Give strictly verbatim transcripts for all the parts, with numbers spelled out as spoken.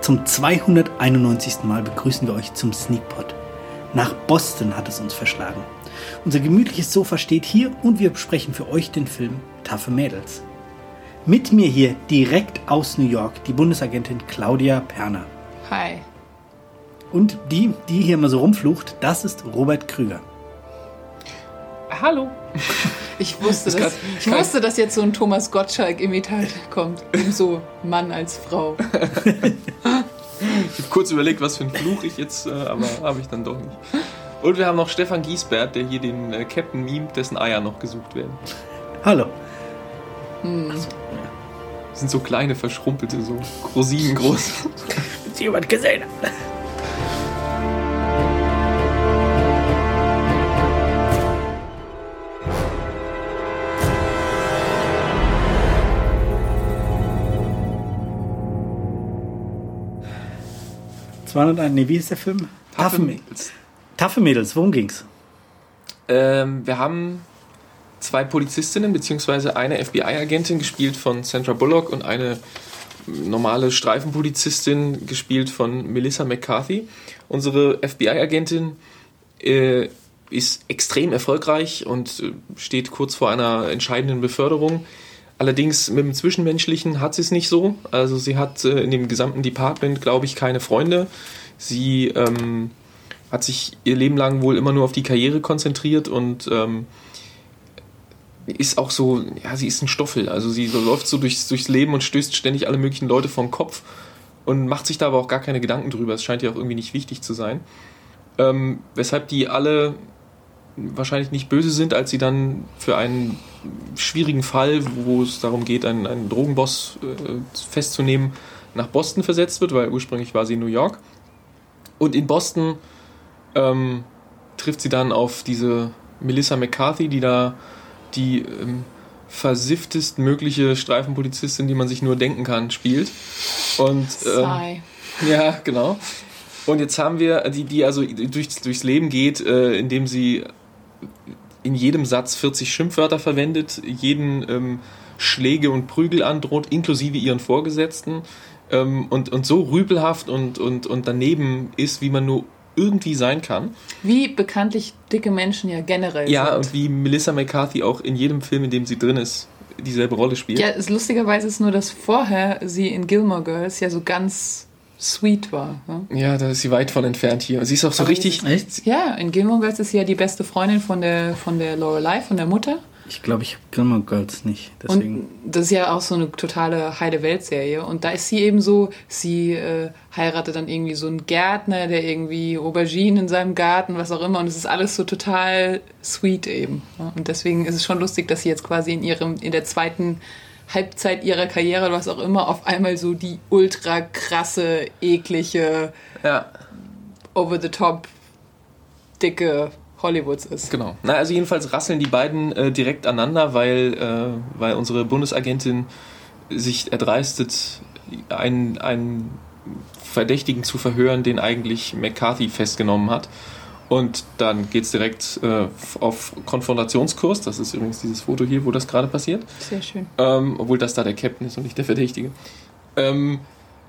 Zum zweihunderteinundneunzigsten Mal begrüßen wir euch zum Sneakpot. Nach Boston hat es uns verschlagen. Unser gemütliches Sofa steht hier und wir besprechen für euch den Film Taffe Mädels. Mit mir hier direkt aus New York die Bundesagentin Claudia Perner. Hi. Und die, die hier mal so rumflucht, das ist Robert Krüger. Hallo. Ich wusste, das dass, ich wusste, dass jetzt so ein Thomas Gottschalk-Imitat kommt. So Mann als Frau. Ich habe kurz überlegt, was für ein Fluch ich jetzt, äh, aber habe ich dann doch nicht. Und wir haben noch Stefan Giesbert, der hier den äh, Captain mimt, dessen Eier noch gesucht werden. Hallo. Hm. Also, das sind so kleine, verschrumpelte, so Rosinen groß. Wenn Sie jemand gesehen hat. zweihunderteins, nee, wie ist der Film? Taffe Mädels. Taffe Mädels, worum ging's? Ähm, wir haben zwei Polizistinnen, beziehungsweise eine F B I-Agentin, gespielt von Sandra Bullock, und eine normale Streifenpolizistin, gespielt von Melissa McCarthy. Unsere F B I-Agentin äh, ist extrem erfolgreich und äh, steht kurz vor einer entscheidenden Beförderung. Allerdings mit dem Zwischenmenschlichen hat sie es nicht so. Also sie hat äh, in dem gesamten Department, glaube ich, keine Freunde. Sie ähm, hat sich ihr Leben lang wohl immer nur auf die Karriere konzentriert und ähm, ist auch so, ja, sie ist ein Stoffel. Also sie so läuft so durchs, durchs Leben und stößt ständig alle möglichen Leute vom Kopf und macht sich da aber auch gar keine Gedanken drüber. Es scheint ja auch irgendwie nicht wichtig zu sein. Ähm, weshalb die alle wahrscheinlich nicht böse sind, als sie dann für einen schwierigen Fall, wo es darum geht, einen, einen Drogenboss äh, festzunehmen, nach Boston versetzt wird, weil ursprünglich war sie in New York. Und in Boston ähm, trifft sie dann auf diese Melissa McCarthy, die da die ähm, versifftest mögliche Streifenpolizistin, die man sich nur denken kann, spielt. Und ähm, ja, genau. Und jetzt haben wir die, die also durchs, durchs Leben geht, äh, indem sie in jedem Satz vierzig Schimpfwörter verwendet, jeden ähm, Schläge und Prügel androht, inklusive ihren Vorgesetzten, ähm, und, und so rüpelhaft und, und, und daneben ist, wie man nur irgendwie sein kann. Wie bekanntlich dicke Menschen ja generell ja, sind. Ja, und wie Melissa McCarthy auch in jedem Film, in dem sie drin ist, dieselbe Rolle spielt. Ja, es, lustigerweise ist nur, dass vorher sie in Gilmore Girls ja so ganz sweet war. Ne? Ja, da ist sie weit von entfernt hier. Sie ist auch so Aber richtig... Ist, ja, in Gilmore Girls ist sie ja die beste Freundin von der, von der Lorelei, von der Mutter. Ich glaube, ich habe Gilmore Girls nicht. Deswegen. Und das ist ja auch so eine totale Heide-Welt-Serie. Und da ist sie eben so, sie äh, heiratet dann irgendwie so einen Gärtner, der irgendwie Auberginen in seinem Garten, was auch immer. Und es ist alles so total sweet eben. Ne? Und deswegen ist es schon lustig, dass sie jetzt quasi in ihrem, in der zweiten Halbzeit ihrer Karriere, was auch immer, auf einmal so die ultra krasse, eklige, ja. over-the-top, dicke Hollywoods ist. Genau. Na, also jedenfalls rasseln die beiden äh, direkt aneinander, weil, äh, weil unsere Bundesagentin sich erdreistet, einen, einen Verdächtigen zu verhören, den eigentlich McCarthy festgenommen hat. Und dann geht es direkt äh, auf Konfrontationskurs. Das ist übrigens dieses Foto hier, wo das gerade passiert. Sehr schön. Ähm, obwohl das da der Captain ist und nicht der Verdächtige. Ähm,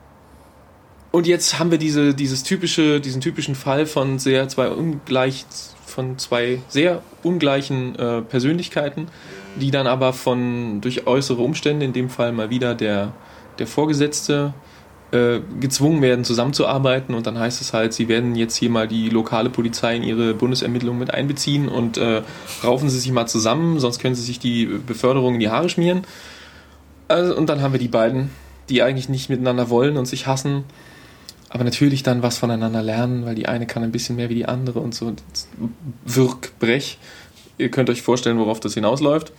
und jetzt haben wir diese, dieses typische, diesen typischen Fall von sehr zwei ungleich, von zwei sehr ungleichen äh, Persönlichkeiten, die dann aber von durch äußere Umstände, in dem Fall mal wieder der, der Vorgesetzte, äh, gezwungen werden, zusammenzuarbeiten. Und dann heißt es halt, sie werden jetzt hier mal die lokale Polizei in ihre Bundesermittlungen mit einbeziehen und äh, raufen sie sich mal zusammen, sonst können sie sich die Beförderung in die Haare schmieren. Also, und dann haben wir die beiden, die eigentlich nicht miteinander wollen und sich hassen, aber natürlich dann was voneinander lernen, weil die eine kann ein bisschen mehr wie die andere und so. Wirk, Brech. Ihr könnt euch vorstellen, worauf das hinausläuft.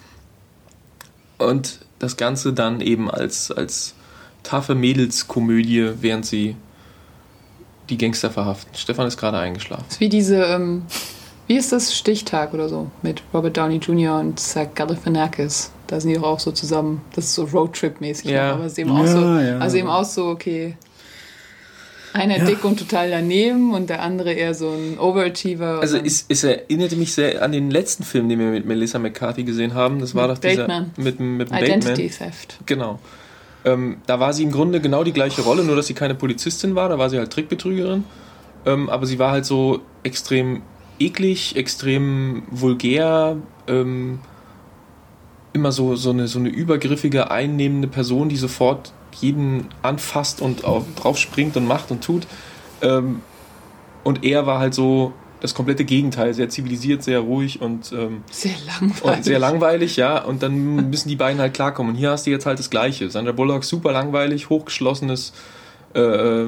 Und das Ganze dann eben als, als taffe Mädelskomödie, während sie die Gangster verhaften. Stefan ist gerade eingeschlafen. Das ist wie diese, ähm, wie ist das, Stichtag oder so, mit Robert Downey Junior und Zach Galifianakis. Da sind die auch so zusammen. Das ist so Roadtrip-mäßig. Ja. Aber es ist eben auch ja, so, ja. also eben auch so, okay, einer ja. dick und total daneben und der andere eher so ein Overachiever. Also es, es erinnerte mich sehr an den letzten Film, den wir mit Melissa McCarthy gesehen haben. Das war mit doch dieser Bateman. mit, mit dem Identity Bateman. Theft. Genau. Ähm, da war sie im Grunde genau die gleiche Rolle, nur dass sie keine Polizistin war, da war sie halt Trickbetrügerin. Ähm, aber sie war halt so extrem eklig, extrem vulgär, ähm, immer so, so, eine, so eine übergriffige, einnehmende Person, die sofort jeden anfasst und auf, drauf springt und macht und tut. Ähm, und er war halt so das komplette Gegenteil, sehr zivilisiert, sehr ruhig und, ähm, sehr langweilig. Und sehr langweilig, ja. Und dann müssen die beiden halt klarkommen. Und hier hast du jetzt halt das Gleiche. Sandra Bullock, super langweilig, hochgeschlossenes äh,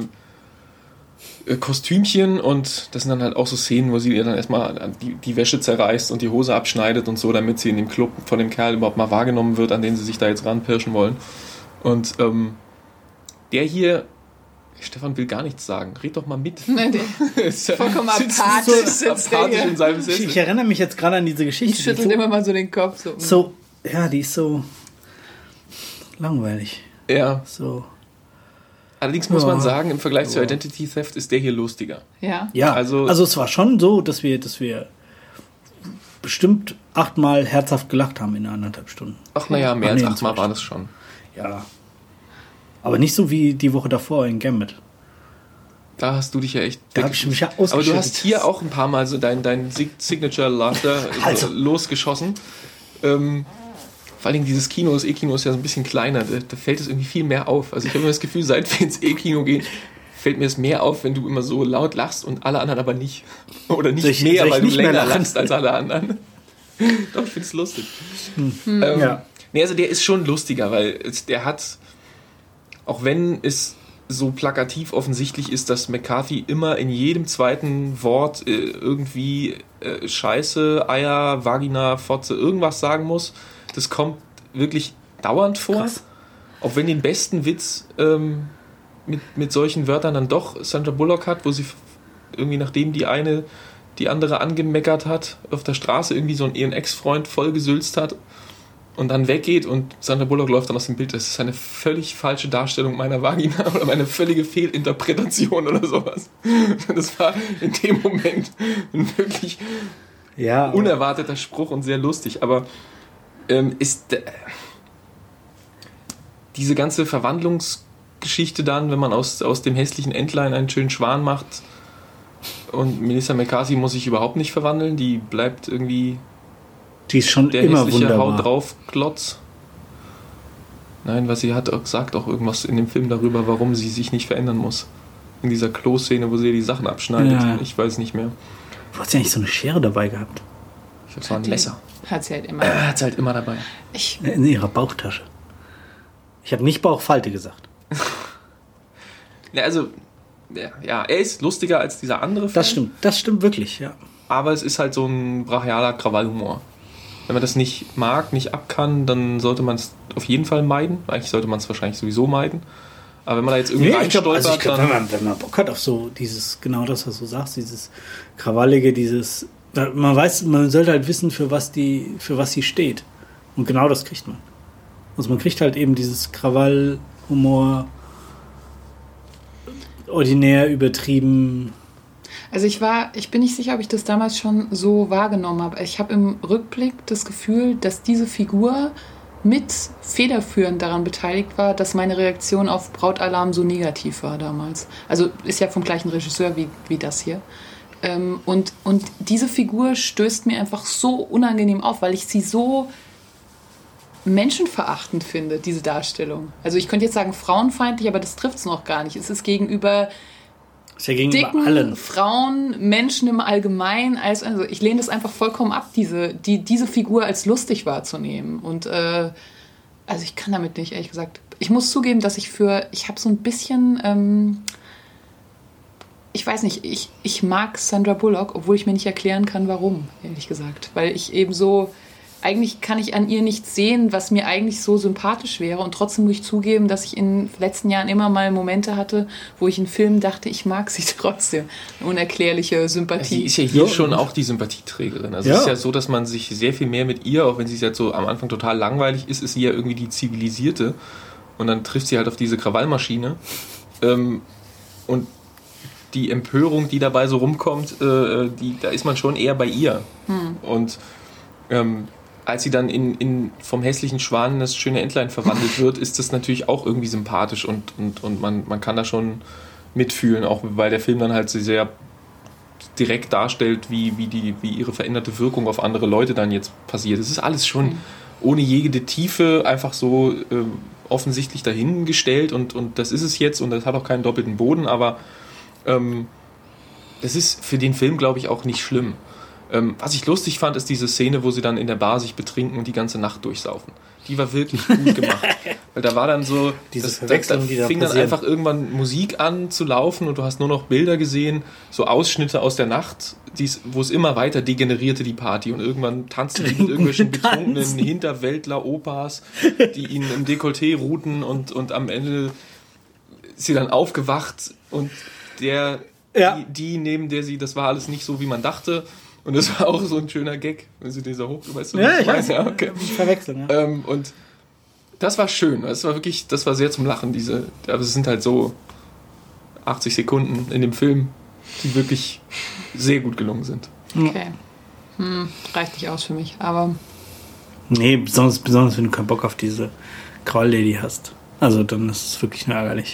äh, Kostümchen. Und das sind dann halt auch so Szenen, wo sie ihr dann erstmal die, die Wäsche zerreißt und die Hose abschneidet und so, damit sie in dem Club von dem Kerl überhaupt mal wahrgenommen wird, an den sie sich da jetzt ranpirschen wollen. Und ähm, der hier... Stefan will gar nichts sagen. Red doch mal mit. Nein, der ist vollkommen apathisch, so apathisch in seinem Sessel. Ich, ich erinnere mich jetzt gerade an diese Geschichte. Ich schüttel so, immer mal so den Kopf. So. so, ja, die ist so langweilig. Ja. So. Allerdings muss Ja. man sagen, im Vergleich Ja. zu Identity Theft ist der hier lustiger. Ja. Ja, Also- also, es war schon so, dass wir, dass wir bestimmt achtmal herzhaft gelacht haben in anderthalb Stunden. Ach naja, mehr Ach, als nee, achtmal inzwischen. war das schon. Ja. Aber nicht so wie die Woche davor in Gambit. Da hast du dich ja echt... Da habe ich mich ja Aber du ausgeschüttet. hast hier auch ein paar Mal so dein, dein Sig- Signature Laughter Also. so losgeschossen. Ähm, vor allen Dingen dieses Kino, das E-Kino ist ja so ein bisschen kleiner, da, da fällt es irgendwie viel mehr auf. Also ich habe immer das Gefühl, seit wir ins E-Kino gehen, fällt mir es mehr auf, wenn du immer so laut lachst und alle anderen aber nicht. Oder nicht Soll ich- mehr, soll ich weil du nicht mehr länger lachen? lachst als alle anderen. Doch, ich finde es lustig. Hm. Ähm, Ja. Nee, also der ist schon lustiger, weil es, der hat, auch wenn es so plakativ offensichtlich ist, dass McCarthy immer in jedem zweiten Wort äh, irgendwie äh, Scheiße, Eier, Vagina, Fotze, irgendwas sagen muss, das kommt wirklich dauernd vor. Krass. Auch wenn den besten Witz ähm, mit, mit solchen Wörtern dann doch Sandra Bullock hat, wo sie f- irgendwie, nachdem die eine die andere angemeckert hat, auf der Straße irgendwie so einen ihren Ex-Freund vollgesülzt hat und dann weggeht und Sandra Bullock läuft dann aus dem Bild. Das ist eine völlig falsche Darstellung meiner Vagina oder meine völlige Fehlinterpretation oder sowas. Das war in dem Moment ein wirklich Ja, aber- unerwarteter Spruch und sehr lustig. Aber ähm, ist äh, diese ganze Verwandlungsgeschichte dann, wenn man aus, aus dem hässlichen Entlein einen schönen Schwan macht und Melissa McCarthy muss sich überhaupt nicht verwandeln, die bleibt irgendwie die ist schon der immer hässliche wunderbar. Haut drauf Klotz. Nein, weil sie hat auch gesagt auch irgendwas in dem Film darüber, warum sie sich nicht verändern muss. In dieser Klo-Szene, wo sie die Sachen abschneidet. Ja. Ich weiß nicht mehr. Du hast ja nicht so eine Schere dabei gehabt. Ich glaube, es war ein Die Messer. Hat sie halt immer. Er hat es halt immer dabei. Ich, In ihrer Bauchtasche. Ich habe nicht Bauchfalte gesagt. Ja, also, ja, ja, er ist lustiger als dieser andere Film. Das stimmt, das stimmt wirklich, ja. Aber es ist halt so ein brachialer Krawallhumor. Wenn man das nicht mag, nicht abkann, dann sollte man es auf jeden Fall meiden. Eigentlich sollte man es wahrscheinlich sowieso meiden. Aber wenn man da jetzt irgendwie Nee, ich glaube, reinstolpert, also ich glaub, dann... wenn, man, wenn man Bock hat auf so dieses, genau das, was du sagst, dieses Krawallige, dieses, man weiß, man sollte halt wissen, für was die, für was sie steht. Und genau das kriegt man. Also man kriegt halt eben dieses Krawall, Humor, ordinär, übertrieben. also ich war, ich bin nicht sicher, ob ich das damals schon so wahrgenommen habe. Ich habe im Rückblick das Gefühl, dass diese Figur mit federführend daran beteiligt war, dass meine Reaktion auf Brautalarm so negativ war damals. Also ist ja vom gleichen Regisseur wie, wie das hier. Ähm, und, und diese Figur stößt mir einfach so unangenehm auf, weil ich sie so menschenverachtend finde, diese Darstellung. Also ich könnte jetzt sagen frauenfeindlich, aber das trifft es noch gar nicht. Es ist gegenüber Ist ja gegenüber dicken allen. Frauen, Menschen im Allgemeinen, als, also ich lehne das einfach vollkommen ab, diese, die, diese Figur als lustig wahrzunehmen. Und äh, also ich kann damit nicht, ehrlich gesagt. Ich muss zugeben, dass ich für, ich habe so ein bisschen, ähm, ich weiß nicht, ich, ich mag Sandra Bullock, obwohl ich mir nicht erklären kann, warum, ehrlich gesagt. Weil ich eben so, eigentlich kann ich an ihr nichts sehen, was mir eigentlich so sympathisch wäre. Und trotzdem muss ich zugeben, dass ich in den letzten Jahren immer mal Momente hatte, wo ich in Filmen dachte, ich mag sie trotzdem. Eine unerklärliche Sympathie. Sie ist ja hier Ja. schon auch die Sympathieträgerin. Also Ja. es ist ja so, dass man sich sehr viel mehr mit ihr, auch wenn sie jetzt so am Anfang total langweilig ist, ist sie ja irgendwie die Zivilisierte. Und dann trifft sie halt auf diese Krawallmaschine. Ähm, und die Empörung, die dabei so rumkommt, äh, die, da ist man schon eher bei ihr. Hm. Und ähm, als sie dann in, in vom hässlichen Schwan in das schöne Entlein verwandelt wird, ist das natürlich auch irgendwie sympathisch und, und, und man, man kann da schon mitfühlen, auch weil der Film dann halt sehr direkt darstellt, wie, wie, die, wie ihre veränderte Wirkung auf andere Leute dann jetzt passiert. Es ist alles schon mhm. ohne jede Tiefe einfach so äh, offensichtlich dahingestellt und, und das ist es jetzt und das hat auch keinen doppelten Boden, aber ähm, das ist für den Film, glaube ich, auch nicht schlimm. Ähm, was ich lustig fand, ist diese Szene, wo sie dann in der Bar sich betrinken und die ganze Nacht durchsaufen. Die war wirklich gut gemacht. Weil da war dann so, diese das, Verwechslung, da, da die da fing dann passieren. einfach irgendwann Musik an zu laufen und du hast nur noch Bilder gesehen, so Ausschnitte aus der Nacht, die's, wo es immer weiter degenerierte, die Party. Und irgendwann tanzten die mit irgendwelchen betrunkenen Hinterwäldler-Opas, die ihnen im Dekolleté ruhten und, und am Ende ist sie dann aufgewacht und der, Ja. die, die neben der sie, das war alles nicht so, wie man dachte. Und das war auch so ein schöner Gag, wenn sie dieser hoch, weißt du, Ja, was ich weiß, ja, okay. ich verwechseln. Ja. Ähm, und das war schön, das war wirklich, das war sehr zum Lachen, diese, aber es sind halt so achtzig Sekunden in dem Film, die wirklich sehr gut gelungen sind. Okay. Hm, reicht nicht aus für mich, aber... Nee, besonders, besonders wenn du keinen Bock auf diese Crawl-Lady hast. Also dann ist es wirklich nur ärgerlich.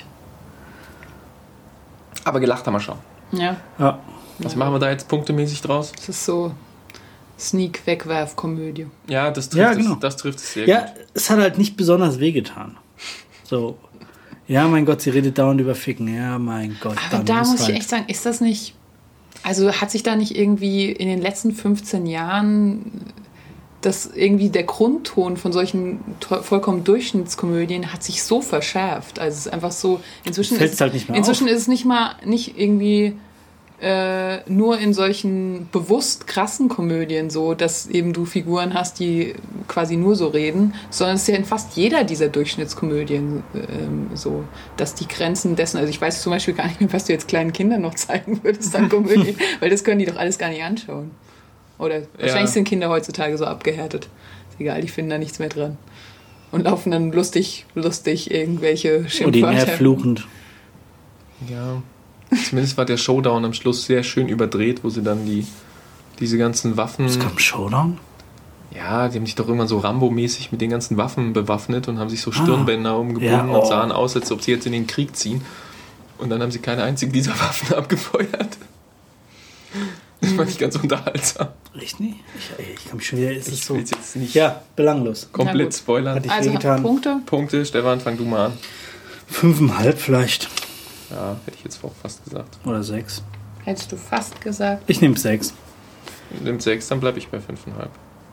Aber gelacht haben wir schon. Ja. Ja. Was machen wir da jetzt punktemäßig draus? Es ist so Sneak-Wegwerf-Komödie. Ja, das trifft, Ja, genau. es, das trifft es sehr Ja, gut. es hat halt nicht besonders wehgetan. So. Ja, mein Gott, sie redet dauernd über Ficken. Ja, mein Gott. Aber dann da muss halt. ich echt sagen, ist das nicht... Also hat sich da nicht irgendwie in den letzten fünfzehn Jahren das irgendwie der Grundton von solchen to- vollkommen Durchschnittskomödien hat sich so verschärft. Also es ist einfach so... Inzwischen, Fällt's ist, halt nicht mehr inzwischen auf. ist es nicht mal nicht irgendwie... Äh, nur in solchen bewusst krassen Komödien so, dass eben du Figuren hast, die quasi nur so reden, sondern es ist ja in fast jeder dieser Durchschnittskomödien ähm, so, dass die Grenzen dessen, also ich weiß zum Beispiel gar nicht mehr, was du jetzt kleinen Kindern noch zeigen würdest an Komödien, weil das können die doch alles gar nicht anschauen. Oder wahrscheinlich Ja. sind Kinder heutzutage so abgehärtet. Ist egal, die finden da nichts mehr dran. Und laufen dann lustig, lustig irgendwelche Ordinär Schimpfwörter. fluchend. Ja. Zumindest war der Showdown am Schluss sehr schön überdreht, wo sie dann die diese ganzen Waffen... Es kommt Showdown? Ja, die haben sich doch irgendwann so Rambo-mäßig mit den ganzen Waffen bewaffnet und haben sich so Stirnbänder Ah, umgebunden ja, oh. und sahen aus, als ob sie jetzt in den Krieg ziehen. Und dann haben sie keine einzige dieser Waffen abgefeuert. Das fand ich ganz unterhaltsam. Echt nicht? Ich, ich kann mich schon wieder... Ist es Ich so? will jetzt nicht Ja, belanglos. Na komplett gut. spoilern. Hatte ich Also wehgetan. Punkte? Punkte, Stefan, fang du mal an. Fünfeinhalb vielleicht. Ja, hätte ich jetzt auch fast gesagt. Oder sechs. Hättest du fast gesagt. Ich nehme sechs. Nimmt sechs, dann bleibe ich bei fünfeinhalb.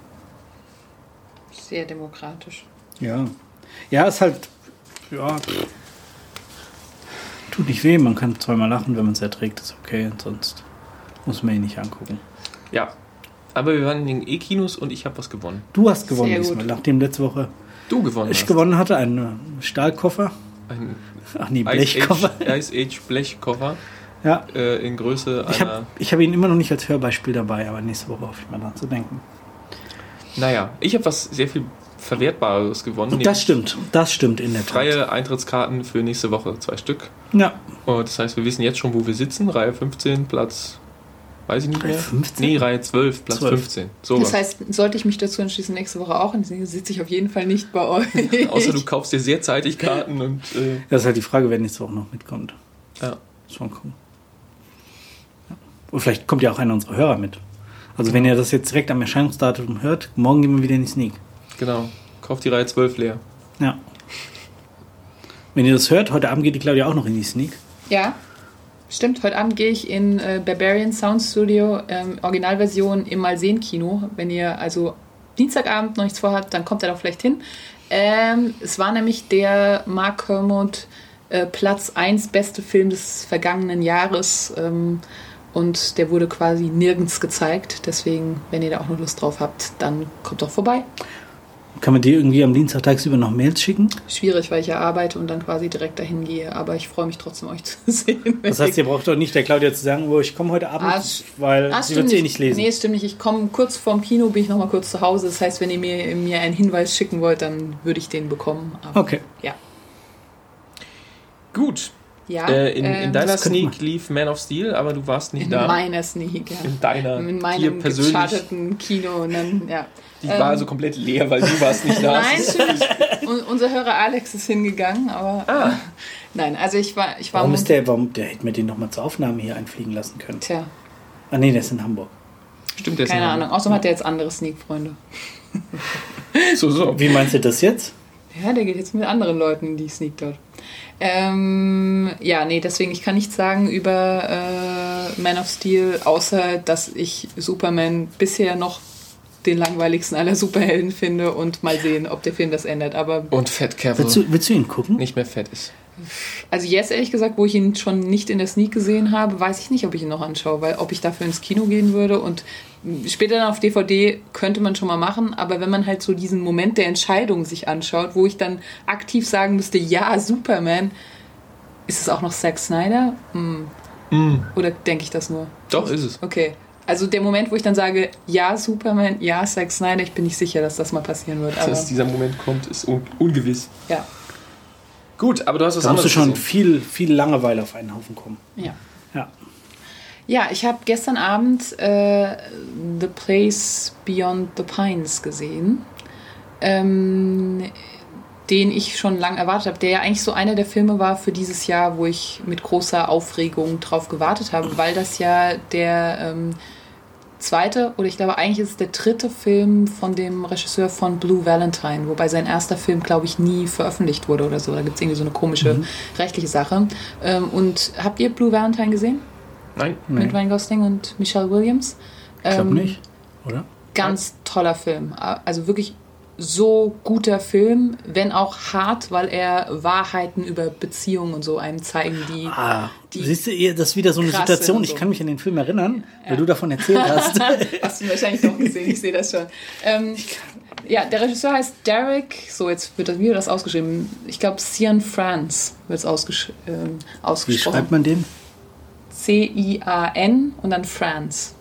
Sehr demokratisch. Ja. Ja, ist halt... Ja. Tut nicht weh, man kann zweimal lachen, wenn man es erträgt, ist okay. Und sonst muss man ihn nicht angucken. Ja, aber wir waren in den E-Kinos und ich habe was gewonnen. Du hast gewonnen Sehr diesmal, gut. nachdem letzte Woche Du gewonnen ich hast. gewonnen hatte, einen Stahlkoffer. Ein Ach nee, Ice Blechkoffer. Age, Ice Age Blechkoffer Ja. äh, in Größe Ich einer... habe ich hab ihn immer noch nicht als Hörbeispiel dabei, aber nächste Woche hoffe ich mal dran zu denken. Naja, ich habe was sehr viel Verwertbares gewonnen. Das stimmt, das stimmt in der Tat. Freie Eintrittskarten für nächste Woche, zwei Stück. Ja, Und das heißt, wir wissen jetzt schon, wo wir sitzen. Reihe fünfzehn, Platz... Weiß ich nicht Reihe mehr. fünfzehn? Nee, Reihe zwölf, Platz zwölf. fünfzehn. Sowas. Das heißt, sollte ich mich dazu entschließen, nächste Woche auch, dann sitze ich auf jeden Fall nicht bei euch. Außer du kaufst dir sehr zeitig Karten und... Äh, das ist halt die Frage, wer nächste Woche noch mitkommt. ja. Schon cool. Ja. Und vielleicht kommt ja auch einer unserer Hörer mit. Also wenn ihr das jetzt direkt am Erscheinungsdatum hört, morgen gehen wir wieder in die Sneak. Genau. Kauf die Reihe zwölf leer. Ja. Wenn ihr das hört, heute Abend geht die Claudia auch noch in die Sneak. Ja, stimmt. Heute Abend gehe ich in äh, Barbarian Sound Studio, ähm, Originalversion im Malsehen-Kino. Wenn ihr also Dienstagabend noch nichts vorhabt, dann kommt ihr doch vielleicht hin. Ähm, es war nämlich der Mark Kermode äh, Platz eins beste Film des vergangenen Jahres. Ähm, und der wurde quasi nirgends gezeigt. Deswegen, wenn ihr da auch noch Lust drauf habt, dann kommt doch vorbei. Kann man dir irgendwie am Dienstag tagsüber noch Mails schicken? Schwierig, weil ich ja arbeite und dann quasi direkt dahin gehe. Aber ich freue mich trotzdem, euch zu sehen. Das heißt, ihr braucht doch nicht der Claudia zu sagen, wo ich komme heute Abend, Ah, weil Ah, sie wird es eh nicht lesen. Nee, es stimmt nicht. Ich komme kurz vorm Kino, bin ich noch mal kurz zu Hause. Das heißt, wenn ihr mir, mir einen Hinweis schicken wollt, dann würde ich den bekommen. Aber, Okay. Ja. Gut, Ja, Äh, in, in ähm, deiner das könnte Sneak man. lief Man of Steel, aber du warst nicht in da. meiner Sneak, ja. In deiner, In hier meinem persönlich. gecharterten Kino. Und dann, ja. Die Ähm, war also komplett leer, weil du warst nicht da. Nein, stimmt. Und unser Hörer Alex ist hingegangen, aber Ah. nein, also ich war, ich war Warum ist der, warum, der hätte mir den nochmal zur Aufnahme hier einfliegen lassen können. Tja, Ah nee, der ist in Hamburg. Stimmt, der ist keine in Ahnung. Außerdem hat er jetzt andere Sneak-Freunde. Hamburg. So, so. Wie meinst du das jetzt? Ja, der geht jetzt mit anderen Leuten in die Sneak dort. Ähm, ja, nee, deswegen, ich kann nichts sagen über äh, Man of Steel, außer dass ich Superman bisher noch den langweiligsten aller Superhelden finde und mal sehen, ob der Film das ändert. Aber Und Fat Cavill Willst du, willst du ihn gucken? nicht mehr fett ist. also jetzt ehrlich gesagt, wo ich ihn schon nicht in der Sneak gesehen habe, weiß ich nicht, ob ich ihn noch anschaue, weil ob ich dafür ins Kino gehen würde und später dann auf D V D könnte man schon mal machen, aber wenn man halt so diesen Moment der Entscheidung sich anschaut, wo ich dann aktiv sagen müsste, ja, Superman, ist es auch noch Zack Snyder? Hm. Mm. Oder denke ich das nur? Doch, ist es. Okay. Also der Moment, wo ich dann sage, ja, Superman, ja, Zack Snyder, ich bin nicht sicher, dass das mal passieren wird. Aber Dass dieser Moment kommt, ist un ungewiss. ja, Gut, aber du hast was Da musst du anderes schon gesehen. viel, viel Langeweile auf einen Haufen kommen. ja. Ja. Ja, ich habe gestern Abend äh, The Place Beyond the Pines gesehen, ähm, den ich schon lange erwartet habe, der ja eigentlich so einer der Filme war für dieses Jahr, wo ich mit großer Aufregung drauf gewartet habe, weil das ja der ähm, zweite, oder ich glaube eigentlich ist es der dritte Film von dem Regisseur von Blue Valentine, wobei sein erster Film, glaube ich, nie veröffentlicht wurde oder so. Da gibt es irgendwie so eine komische Mhm. rechtliche Sache. Ähm, und habt ihr Blue Valentine gesehen? Nein. Nee. Mit Ryan Gosling und Michelle Williams. Ich glaube Ähm, nicht, oder? Ganz toller Film. Also wirklich so guter Film, wenn auch hart, weil er Wahrheiten über Beziehungen und so einem zeigen, die... Ah, die siehst du, ihr- das ist wieder so eine krass Situation, sind und ich so. kann mich an den Film erinnern, weil du davon erzählt hast. Hast du wahrscheinlich doch gesehen, ich sehe das schon. Ähm, ja, der Regisseur heißt Derek, so jetzt wird das, wie wird das ausgeschrieben? Ich glaube, Cian France wird es ausgesch ähm, Wie ausgesprochen. schreibt man den? C I A N und dann France.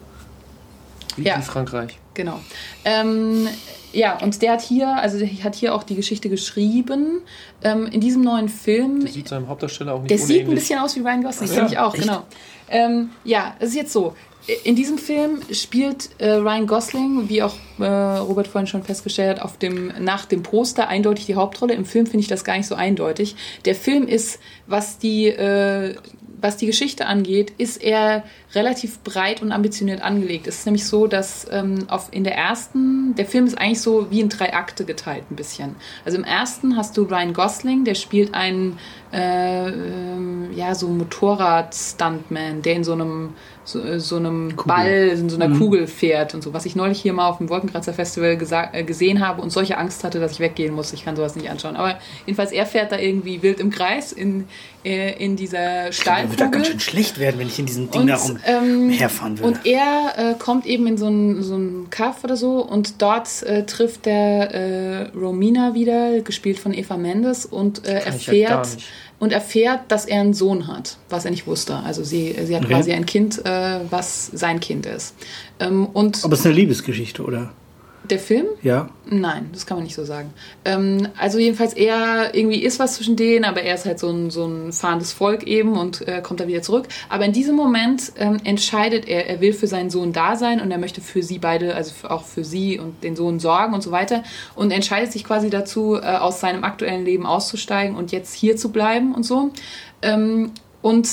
Wie, Ja. wie Frankreich. Genau. Ähm, ja, und der hat hier, also der hat hier auch die Geschichte geschrieben. Ähm, in diesem neuen Film. Der sieht seinem Hauptdarsteller auch nicht Der sieht ein unähnlich. bisschen aus wie Ryan Gosling, Ach finde ja, ich auch, echt? genau. Ähm, ja, es ist jetzt so. In diesem Film spielt äh, Ryan Gosling, wie auch äh, Robert vorhin schon festgestellt hat, auf dem, nach dem Poster eindeutig die Hauptrolle. Im Film finde ich das gar nicht so eindeutig. Der Film ist, was die, äh, was die Geschichte angeht, ist er relativ breit und ambitioniert angelegt. Es ist nämlich so, dass ähm, auf, in der ersten, der Film ist eigentlich so wie in drei Akte geteilt ein bisschen. Also im ersten hast du Ryan Gosling, der spielt einen äh, ähm, ja, so Motorrad-Stuntman, der in so einem so, so einem Kugel. Ball, in so einer Mhm. Kugel fährt und so, was ich neulich hier mal auf dem Wolkenkratzer Festival gesa- äh, gesehen habe und solche Angst hatte, dass ich weggehen muss. Ich kann sowas nicht anschauen. Aber jedenfalls, er fährt da irgendwie wild im Kreis in, äh, in dieser Mir wird da Stahlkugel. ganz schön schlecht werden, wenn ich in diesem Ding Und, da rum ähm, herfahren würde. Und er äh, kommt eben in so einen so einen Kaff oder so und dort äh, trifft der äh, Romina wieder, gespielt von Eva Mendes, und äh, Kann ich ja gar erfährt nicht. und erfährt, dass er einen Sohn hat, was er nicht wusste. Also sie, sie hat Okay. quasi ein Kind, äh, was sein Kind ist. Ähm, und Aber es ist eine Liebesgeschichte, oder? der Film? Ja. Nein, das kann man nicht so sagen. Ähm, also jedenfalls, er irgendwie ist was zwischen denen, aber er ist halt so ein, so ein fahrendes Volk eben und äh, kommt da wieder zurück. Aber in diesem Moment ähm, entscheidet er, er will für seinen Sohn da sein und er möchte für sie beide, also für, auch für sie und den Sohn sorgen und so weiter, und entscheidet sich quasi dazu, äh, aus seinem aktuellen Leben auszusteigen und jetzt hier zu bleiben und so. Ähm, und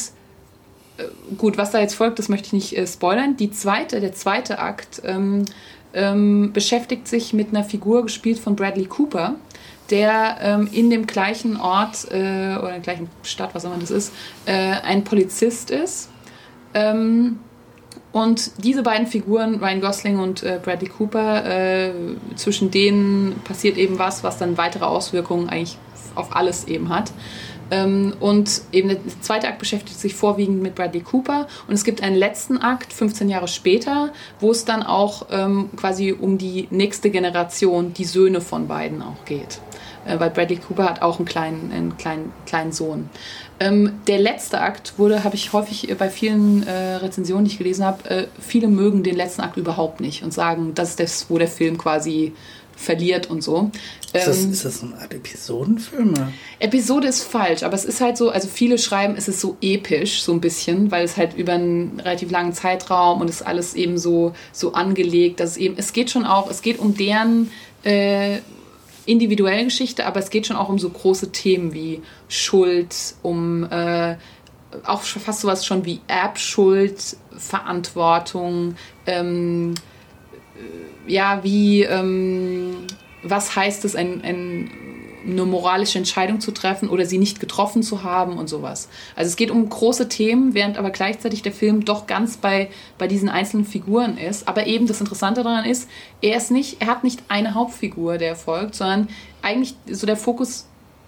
äh, gut, was da jetzt folgt, das möchte ich nicht äh, spoilern. Die zweite, der zweite Akt ähm, ähm, beschäftigt sich mit einer Figur, gespielt von Bradley Cooper, der ähm, in dem gleichen Ort äh, oder in der gleichen Stadt, was auch immer das ist, äh, ein Polizist ist. Ähm, und diese beiden Figuren, Ryan Gosling und äh, Bradley Cooper, äh, zwischen denen passiert eben was, was dann weitere Auswirkungen eigentlich auf alles eben hat. Ähm, und eben der zweite Akt beschäftigt sich vorwiegend mit Bradley Cooper, und es gibt einen letzten Akt, fünfzehn Jahre später, wo es dann auch ähm, quasi um die nächste Generation, die Söhne von beiden auch geht. Äh, weil Bradley Cooper hat auch einen kleinen, einen kleinen, kleinen Sohn. Ähm, der letzte Akt wurde, habe ich häufig bei vielen äh, Rezensionen, die ich gelesen habe, äh, viele mögen den letzten Akt überhaupt nicht und sagen, das ist das, wo der Film quasi verliert und so. Ist das, Ähm, ist das so eine Art Episodenfilm? Oder? Episode ist falsch, aber es ist halt so, also viele schreiben, es ist so episch, so ein bisschen, weil es halt über einen relativ langen Zeitraum und es ist alles eben so, so angelegt, dass es eben, es geht schon auch, es geht um deren äh, individuelle Geschichte, aber es geht schon auch um so große Themen wie Schuld, um äh, auch fast sowas schon wie Erbschuld, Verantwortung, ähm, ja, wie, ähm, was heißt es, ein, ein, eine moralische Entscheidung zu treffen oder sie nicht getroffen zu haben und sowas. Also es geht um große Themen, während aber gleichzeitig der Film doch ganz bei, bei diesen einzelnen Figuren ist. Aber eben das Interessante daran ist, er ist nicht, er hat nicht eine Hauptfigur, der folgt, sondern eigentlich so der Fokus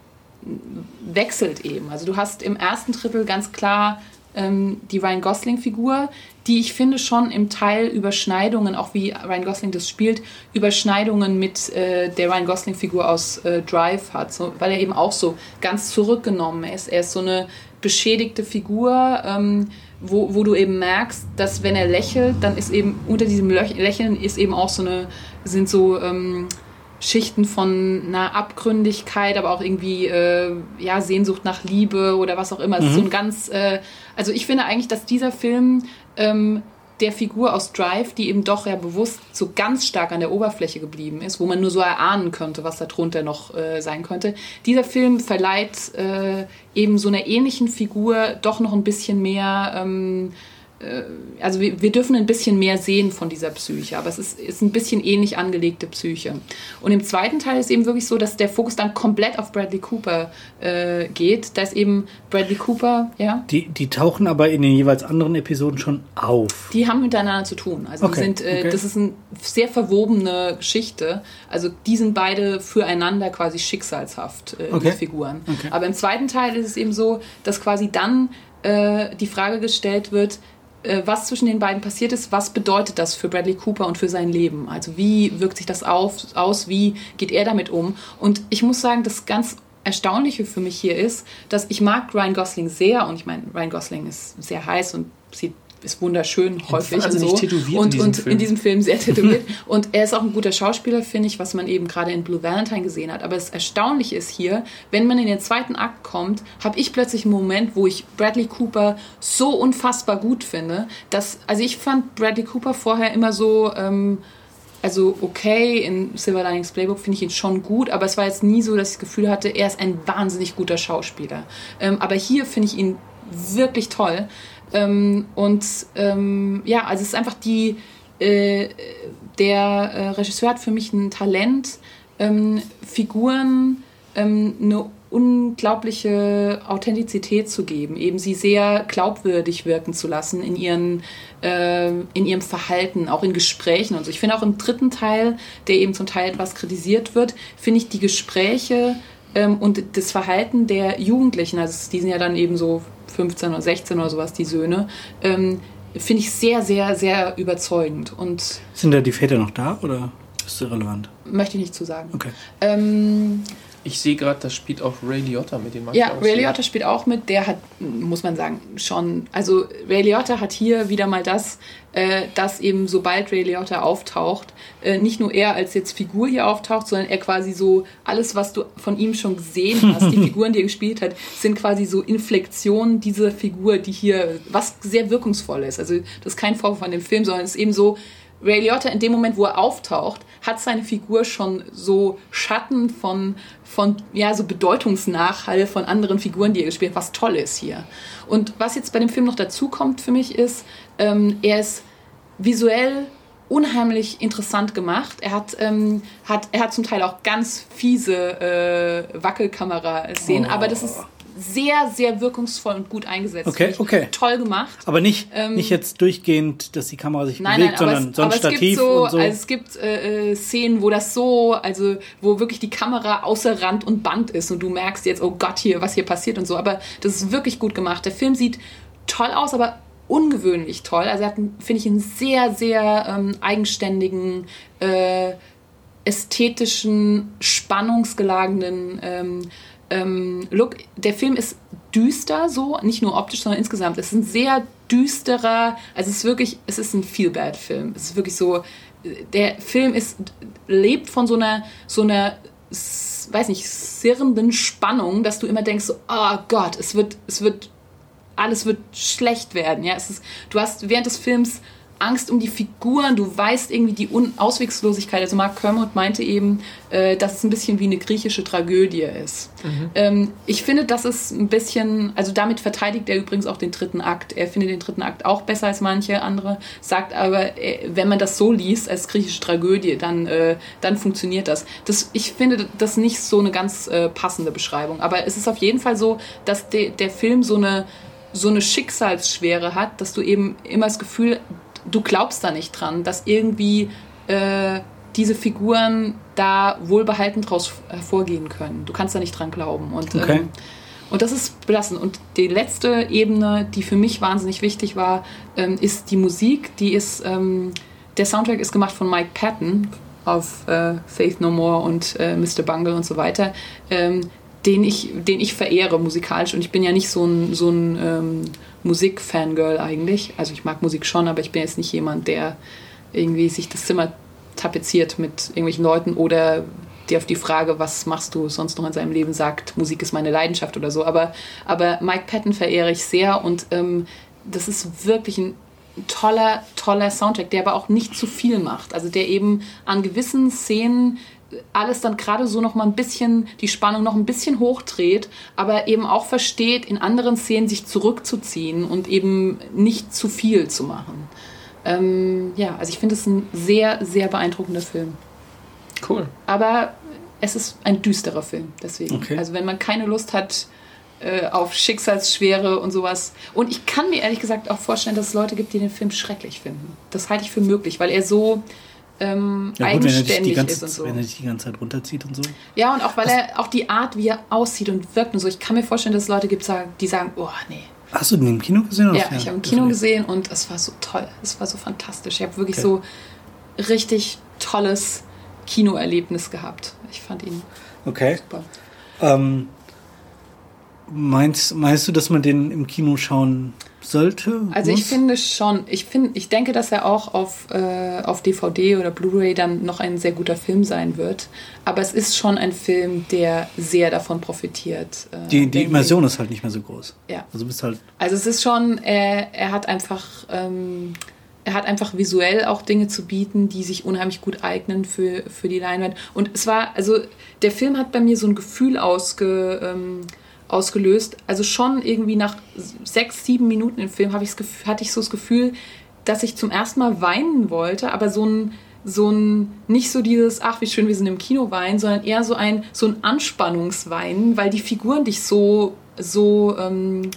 wechselt eben. Also du hast im ersten Drittel ganz klar ähm, die Ryan Gosling-Figur, die ich finde schon im Teil Überschneidungen, auch wie Ryan Gosling das spielt, Überschneidungen mit äh, der Ryan Gosling-Figur aus äh, Drive hat, so, weil er eben auch so ganz zurückgenommen ist. Er ist so eine beschädigte Figur, ähm, wo, wo du eben merkst, dass wenn er lächelt, dann ist eben unter diesem Lächeln ist eben auch so eine, sind so ähm, Schichten von einer Abgründigkeit, aber auch irgendwie äh, ja, Sehnsucht nach Liebe oder was auch immer. Es ist so ein ganz, äh, also ich finde eigentlich, dass dieser Film ähm, der Figur aus Drive, die eben doch ja bewusst so ganz stark an der Oberfläche geblieben ist, wo man nur so erahnen könnte, was da drunter noch äh, sein könnte. Dieser Film verleiht äh, eben so einer ähnlichen Figur doch noch ein bisschen mehr, ähm, äh, also wir, wir dürfen ein bisschen mehr sehen von dieser Psyche, aber es ist, ist ein bisschen ähnlich angelegte Psyche. Und im zweiten Teil ist eben wirklich so, dass der Fokus dann komplett auf Bradley Cooper äh, geht. Da ist eben Bradley Cooper, ja. Die, die tauchen aber in den jeweils anderen Episoden schon auf. Die haben miteinander zu tun. Also okay, die sind, äh, okay. das ist eine sehr verwobene Geschichte. Also die sind beide füreinander quasi schicksalshaft, äh, okay. die Figuren. Okay. Aber im zweiten Teil ist es eben so, dass quasi dann äh, die Frage gestellt wird, äh, was zwischen den beiden passiert ist, was bedeutet das für Bradley Cooper und für sein Leben? Also wie wirkt sich das auf, aus, wie geht er damit um? Und ich muss sagen, das ganz Erstaunliche für mich hier ist, dass ich mag Ryan Gosling sehr und ich meine, Ryan Gosling ist sehr heiß und sieht ist wunderschön häufig und so tätowiert und, in, diesem und Film. in diesem Film sehr tätowiert und er ist auch ein guter Schauspieler, finde ich, was man eben gerade in Blue Valentine gesehen hat, aber das Erstaunliche ist hier, wenn man in den zweiten Akt kommt, habe ich plötzlich einen Moment, wo ich Bradley Cooper so unfassbar gut finde, dass, also ich fand Bradley Cooper vorher immer so ähm, also okay, in Silver Linings Playbook finde ich ihn schon gut, aber es war jetzt nie so, dass ich das Gefühl hatte, er ist ein wahnsinnig guter Schauspieler. Ähm, aber hier finde ich ihn wirklich toll. Ähm, und ähm, ja, also es ist einfach die, äh, der äh, Regisseur hat für mich ein Talent, ähm, Figuren ähm, eine unglaubliche Authentizität zu geben, eben sie sehr glaubwürdig wirken zu lassen in ihren äh, in ihrem Verhalten, auch in Gesprächen und so. Ich finde auch im dritten Teil, der eben zum Teil etwas kritisiert wird, finde ich die Gespräche ähm, und das Verhalten der Jugendlichen, also die sind ja dann eben so fünfzehn oder sechzehn oder sowas, die Söhne, ähm, finde ich sehr, sehr, sehr überzeugend. Und sind da die Väter noch da oder ist das irrelevant? Möchte ich nicht zu sagen. Okay. Ähm, Ich sehe gerade, da spielt auch Ray Liotta mit, den Ja, Ray Liotta spielt auch mit. Der hat, muss man sagen, schon... Also Ray Liotta hat hier wieder mal das, äh, dass eben sobald Ray Liotta auftaucht, äh, nicht nur er als jetzt Figur hier auftaucht, sondern er quasi so alles, was du von ihm schon gesehen hast, die Figuren, die er gespielt hat, sind quasi so Inflektionen dieser Figur, die hier... Was sehr wirkungsvoll ist. Also das ist kein Vorwurf an dem Film, sondern es ist eben so... Ray Liotta in dem Moment, wo er auftaucht, hat seine Figur schon so Schatten von, von ja, so Bedeutungsnachhall von anderen Figuren, die er gespielt hat, was toll ist hier. Und was jetzt bei dem Film noch dazu kommt für mich ist, ähm, er ist visuell unheimlich interessant gemacht. Er hat, ähm, hat, er hat zum Teil auch ganz fiese äh, Wackelkamera-Szenen, oh. aber das ist sehr, sehr wirkungsvoll und gut eingesetzt. Okay, okay. Toll gemacht. Aber nicht, ähm, nicht jetzt durchgehend, dass die Kamera sich nein, bewegt, nein, sondern es, so ein Stativ so, und so. Also es gibt äh, Szenen, wo das so, also wo wirklich die Kamera außer Rand und Band ist und du merkst jetzt, oh Gott, hier, was hier passiert und so. Aber das ist wirklich gut gemacht. Der Film sieht toll aus, aber ungewöhnlich toll. Also er hat, finde ich, einen sehr, sehr ähm, eigenständigen, äh, ästhetischen, spannungsgeladenen ähm, ähm, Look. Der Film ist düster, so, nicht nur optisch, sondern insgesamt. Es ist ein sehr düsterer, also es ist wirklich, es ist ein Feel-Bad-Film. Es ist wirklich so, der Film ist lebt von so einer, so einer, weiß nicht, sirrenden Spannung, dass du immer denkst, so, oh Gott, es wird, es wird, alles wird schlecht werden. Ja? Es ist, du hast während des Films Angst um die Figuren, du weißt irgendwie die Un- Ausweglosigkeit. Also Mark Kermode meinte eben, äh, dass es ein bisschen wie eine griechische Tragödie ist. Mhm. Ähm, ich finde, das ist ein bisschen, also damit verteidigt er übrigens auch den dritten Akt. Er findet den dritten Akt auch besser als manche andere, sagt aber, äh, wenn man das so liest als griechische Tragödie, dann, äh, dann funktioniert das. das. Ich finde das nicht so eine ganz äh, passende Beschreibung. Aber es ist auf jeden Fall so, dass de- der Film so eine, so eine Schicksalsschwere hat, dass du eben immer das Gefühl, du glaubst da nicht dran, dass irgendwie äh, diese Figuren da wohlbehalten draus hervorgehen können. Du kannst da nicht dran glauben. Und, okay. ähm, und das ist belastend. Und die letzte Ebene, die für mich wahnsinnig wichtig war, ähm, ist die Musik. Die ist, ähm, der Soundtrack ist gemacht von Mike Patton auf äh, Faith No More und äh, Mister Bungle und so weiter, ähm, den ich, den ich verehre musikalisch. Und ich bin ja nicht so ein, so ein ähm, Musik-Fangirl eigentlich. Also ich mag Musik schon, aber ich bin jetzt nicht jemand, der irgendwie sich das Zimmer tapeziert mit irgendwelchen Leuten oder der auf die Frage, was machst du sonst noch in seinem Leben, sagt, Musik ist meine Leidenschaft oder so. Aber, aber Mike Patton verehre ich sehr und ähm, das ist wirklich ein toller, toller Soundtrack, der aber auch nicht zu viel macht. Also der eben an gewissen Szenen alles dann gerade so noch mal ein bisschen, die Spannung noch ein bisschen hochdreht, aber eben auch versteht, in anderen Szenen sich zurückzuziehen und eben nicht zu viel zu machen. Ähm, ja, also ich finde es ein sehr, sehr beeindruckender Film. Cool. Aber es ist ein düsterer Film, deswegen. Okay. Also wenn man keine Lust hat äh, auf Schicksalsschwere und sowas. Und ich kann mir ehrlich gesagt auch vorstellen, dass es Leute gibt, die den Film schrecklich finden. Das halte ich für möglich, weil er so Ähm, ja, gut, eigenständig wenn er, die ganze, ist und so. wenn er sich die ganze Zeit runterzieht und so. Ja, und auch weil er auch die Art, wie er aussieht und wirkt und so. Ich kann mir vorstellen, dass es Leute gibt, die sagen, oh nee. Hast du den im Kino gesehen? Oder ja, ich habe im Kino gesehen und es war so toll. Es war so fantastisch. Ich habe wirklich okay. so richtig tolles Kinoerlebnis gehabt. Ich fand ihn okay. super. Ähm, meinst, meinst du, dass man den im Kino schauen sollte? Also muss? ich finde schon, ich finde, ich denke, dass er auch auf, äh, auf D V D oder Blu-ray dann noch ein sehr guter Film sein wird. Aber es ist schon ein Film, der sehr davon profitiert. Äh, die die Immersion ist halt nicht mehr so groß. Ja. Also bist halt. Also es ist schon, er, er hat einfach, ähm, er hat einfach visuell auch Dinge zu bieten, die sich unheimlich gut eignen für, für die Leinwand. Und es war, also der Film hat bei mir so ein Gefühl ausge ähm, ausgelöst. Also schon irgendwie nach sechs, sieben Minuten im Film habe ich hatte ich so das Gefühl, dass ich zum ersten Mal weinen wollte, aber so ein, so ein nicht so dieses, ach wie schön, wir sind im Kino weinen, sondern eher so ein, so ein Anspannungsweinen, weil die Figuren dich so, so ähm,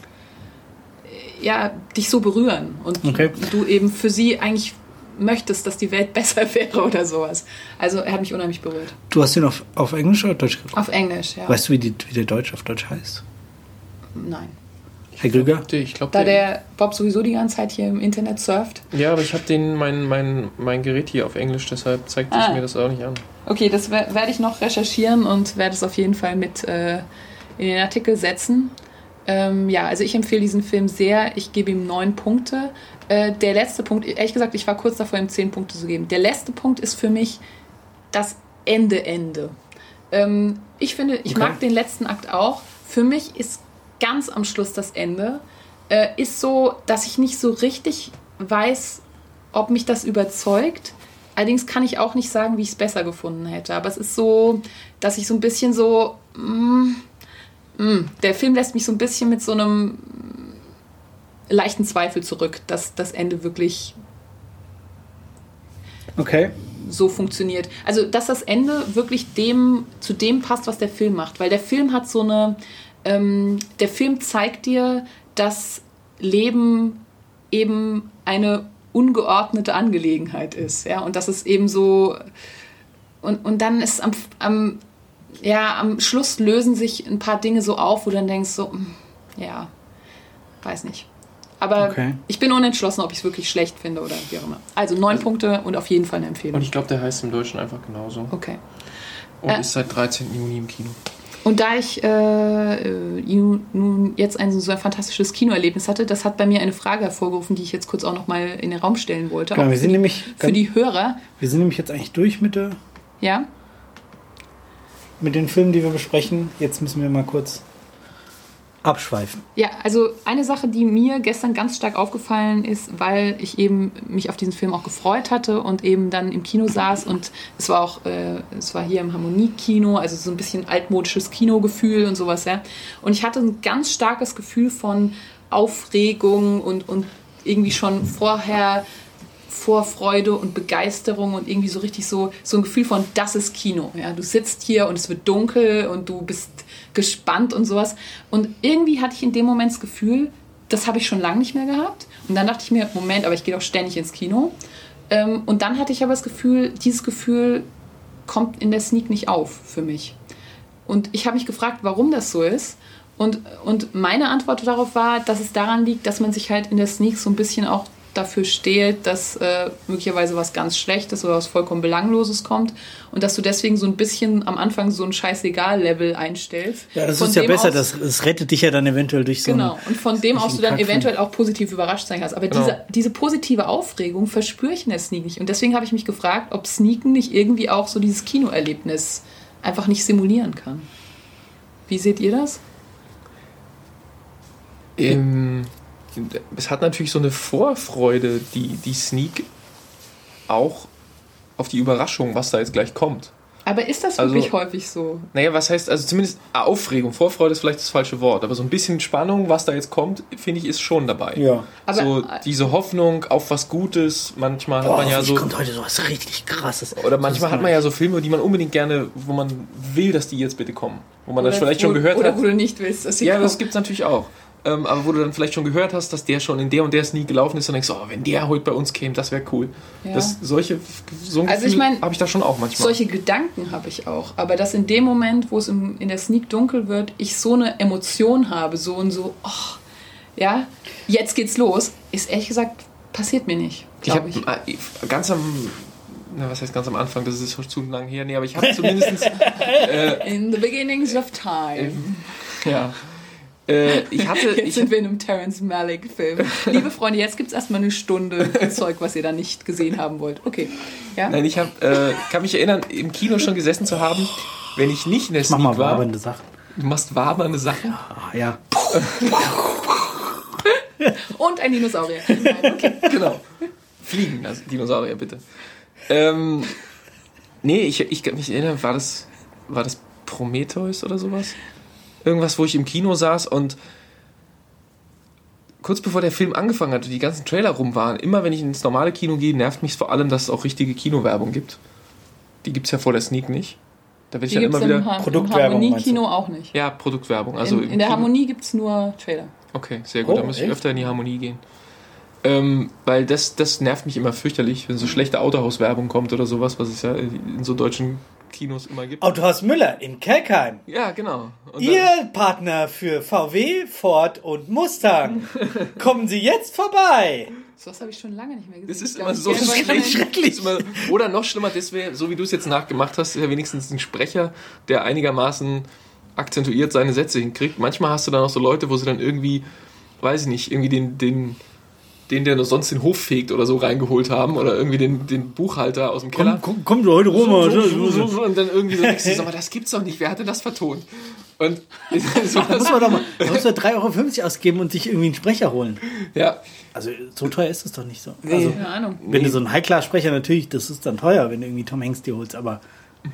ja, dich so berühren und okay. du eben für sie eigentlich möchtest, dass die Welt besser wäre oder sowas. Also er hat mich unheimlich berührt. Du hast den auf, auf Englisch oder Deutsch geguckt? Auf Englisch, ja. Weißt du, wie, die, wie der Deutsch auf Deutsch heißt? Nein. Herr Grüger? Ich glaub, da der Bob sowieso die ganze Zeit hier im Internet surft. Ja, aber ich habe den mein, mein, mein Gerät hier auf Englisch, deshalb zeigt ah. sich mir das auch nicht an. Okay, das werde ich noch recherchieren und werde es auf jeden Fall mit äh, in den Artikel setzen. Ähm, ja, also ich empfehle diesen Film sehr. Ich gebe ihm neun Punkte. Äh, der letzte Punkt, ehrlich gesagt, ich war kurz davor, ihm zehn Punkte zu geben. Der letzte Punkt ist für mich das Ende, Ende. Ähm, ich finde, ich okay. mag den letzten Akt auch. Für mich ist ganz am Schluss das Ende. Äh, ist so, dass ich nicht so richtig weiß, ob mich das überzeugt. Allerdings kann ich auch nicht sagen, wie ich es besser gefunden hätte. Aber es ist so, dass ich so ein bisschen so... Mm, mm, der Film lässt mich so ein bisschen mit so einem leichten Zweifel zurück, dass das Ende wirklich okay. so funktioniert. Also, dass das Ende wirklich dem, zu dem passt, was der Film macht. Weil der Film hat so eine... Ähm, der Film zeigt dir, dass Leben eben eine ungeordnete Angelegenheit ist. Ja? Und dass es eben so... Und, und dann ist am, am, ja, am Schluss lösen sich ein paar Dinge so auf, wo du dann denkst so, ja, weiß nicht. Aber okay. ich bin unentschlossen, ob ich es wirklich schlecht finde oder wie auch immer. Also neun also, Punkte und auf jeden Fall eine Empfehlung. Und ich glaube, der heißt im Deutschen einfach genauso. Okay. Und äh, ist seit dreizehnten Juni im Kino. Und da ich äh, nun jetzt ein so ein fantastisches Kinoerlebnis hatte, das hat bei mir eine Frage hervorgerufen, die ich jetzt kurz auch noch mal in den Raum stellen wollte. Genau, wir sind für, nämlich für die Hörer. Wir sind nämlich jetzt eigentlich durch mit der... Ja? Mit den Filmen, die wir besprechen, jetzt müssen wir mal kurz abschweifen. Ja, also eine Sache, die mir gestern ganz stark aufgefallen ist, weil ich eben mich auf diesen Film auch gefreut hatte und eben dann im Kino saß und es war auch, äh, es war hier im Harmonie-Kino, also so ein bisschen altmodisches Kinogefühl und sowas, ja. Und ich hatte ein ganz starkes Gefühl von Aufregung und, und irgendwie schon vorher Vorfreude und Begeisterung und irgendwie so richtig so, so ein Gefühl von, das ist Kino. Ja? Du sitzt hier und es wird dunkel und du bist gespannt und sowas. Und irgendwie hatte ich in dem Moment das Gefühl, das habe ich schon lange nicht mehr gehabt. Und dann dachte ich mir, Moment, aber ich gehe doch ständig ins Kino. Ähm, und dann hatte ich aber das Gefühl, dieses Gefühl kommt in der Sneak nicht auf für mich. Und ich habe mich gefragt, warum das so ist. Und, und meine Antwort darauf war, dass es daran liegt, dass man sich halt in der Sneak so ein bisschen auch dafür steht, dass äh, möglicherweise was ganz Schlechtes oder was vollkommen Belangloses kommt und dass du deswegen so ein bisschen am Anfang so ein Scheißegal-Level einstellst. Ja, das von ist ja besser, aus, das, das rettet dich ja dann eventuell durch so Genau, einen, und von dem aus du dann Kackfilm. eventuell auch positiv überrascht sein kannst. Aber Genau. diese, diese positive Aufregung verspüre ich in der Sneak nicht. Und deswegen habe ich mich gefragt, ob Sneaken nicht irgendwie auch so dieses Kinoerlebnis einfach nicht simulieren kann. Wie seht ihr das? Ähm, es hat natürlich so eine Vorfreude, die, die Sneak auch auf die Überraschung, was da jetzt gleich kommt. Aber ist das Also- wirklich häufig so? Naja, was heißt, also zumindest Aufregung, Vorfreude ist vielleicht das falsche Wort, aber so ein bisschen Spannung, was da jetzt kommt, finde ich, ist schon dabei. Ja. Aber- so diese Hoffnung auf was Gutes, manchmal hat Boah, man ja so, kommt heute sowas richtig Krasses. oder manchmal hat man ja so Filme, die man unbedingt gerne, wo man will, dass die jetzt bitte kommen. Wo man das vielleicht schon wo, gehört oder hat. wo du nicht willst, dass sie Ja, kommen. das gibt's natürlich auch. Ähm, aber wo du dann vielleicht schon gehört hast, dass der schon in der und der Sneak gelaufen ist und denkst, oh, wenn der heute bei uns käme, das wäre cool. Ja. Das, solche, so ein Also ich Gefühl mein, habe ich da schon auch manchmal. Solche Gedanken habe ich auch. Aber dass in dem Moment, wo es im, in der Sneak dunkel wird, ich so eine Emotion habe, so und so, oh, ja, jetzt geht's los, ist ehrlich gesagt, passiert mir nicht, ich glaube habe ich. ganz am, na, was heißt ganz am Anfang, das ist schon zu lang her, nee, aber ich habe zumindest, äh, In the beginnings of time. ja, äh, ich hatte, Jetzt ich, sind wir in einem Terrence Malick-Film. Liebe Freunde, jetzt gibt es erstmal eine Stunde Zeug, was ihr da nicht gesehen haben wollt. Okay. Ja? nein, ich hab, äh, kann mich erinnern, im Kino schon gesessen zu haben, wenn ich nicht in der Mach Sneak mal war. wabernde Sachen. Du machst wabernde Sachen. Ah, ja. Und ein Dinosaurier. Nein, okay. Genau. Fliegen, also Dinosaurier, bitte. Ähm, nee, ich, ich kann mich erinnern, war das, war das Prometheus oder sowas? Irgendwas, wo ich im Kino saß und kurz bevor der Film angefangen hat und die ganzen Trailer rum waren, immer wenn ich ins normale Kino gehe, nervt mich vor allem, dass es auch richtige Kinowerbung gibt. Die gibt es ja vor der Sneak nicht. Da werde ich Die dann gibt es immer im, wieder... Ha- im Produktwerbung, Harmonie-Kino auch nicht. Ja, Produktwerbung. Also in, im in der Kino- Harmonie gibt es nur Trailer. Okay, sehr gut. Oh, da muss ich echt? öfter in die Harmonie gehen. Ähm, weil das, das nervt mich immer fürchterlich, wenn so schlechte Autohauswerbung kommt oder sowas, was es ja in so deutschen Kinos immer gibt. Autohaus Müller in Kelkheim. Ja, genau. Und Ihr Partner für V W, Ford und Mustang. Kommen Sie jetzt vorbei. So was habe ich schon lange nicht mehr gesehen. Das ist Ich glaub, immer ich so gehe einfach schrecklich. hin. Das ist immer, oder noch schlimmer, das wäre, so wie du es jetzt nachgemacht hast, ist ja wenigstens ein Sprecher, der einigermaßen akzentuiert seine Sätze hinkriegt. Manchmal hast du dann auch so Leute, wo sie dann irgendwie, weiß ich nicht, irgendwie den, den, den der sonst den Hof fegt oder so reingeholt haben oder irgendwie den, den Buchhalter aus dem Keller. Komm, komm, komm du heute Roma. So, so, so, so, und dann irgendwie so denkst du, sag mal, das gibt's doch nicht, wer hat denn das vertont? Und so, Da muss man doch mal, da muss man drei Euro fünfzig ausgeben und sich irgendwie einen Sprecher holen. ja, Also so teuer ist es doch nicht so. Also, Keine Ahnung. wenn Nee. du so einen High-Class-Sprecher, natürlich, das ist dann teuer, wenn du irgendwie Tom Hanks dir holst, aber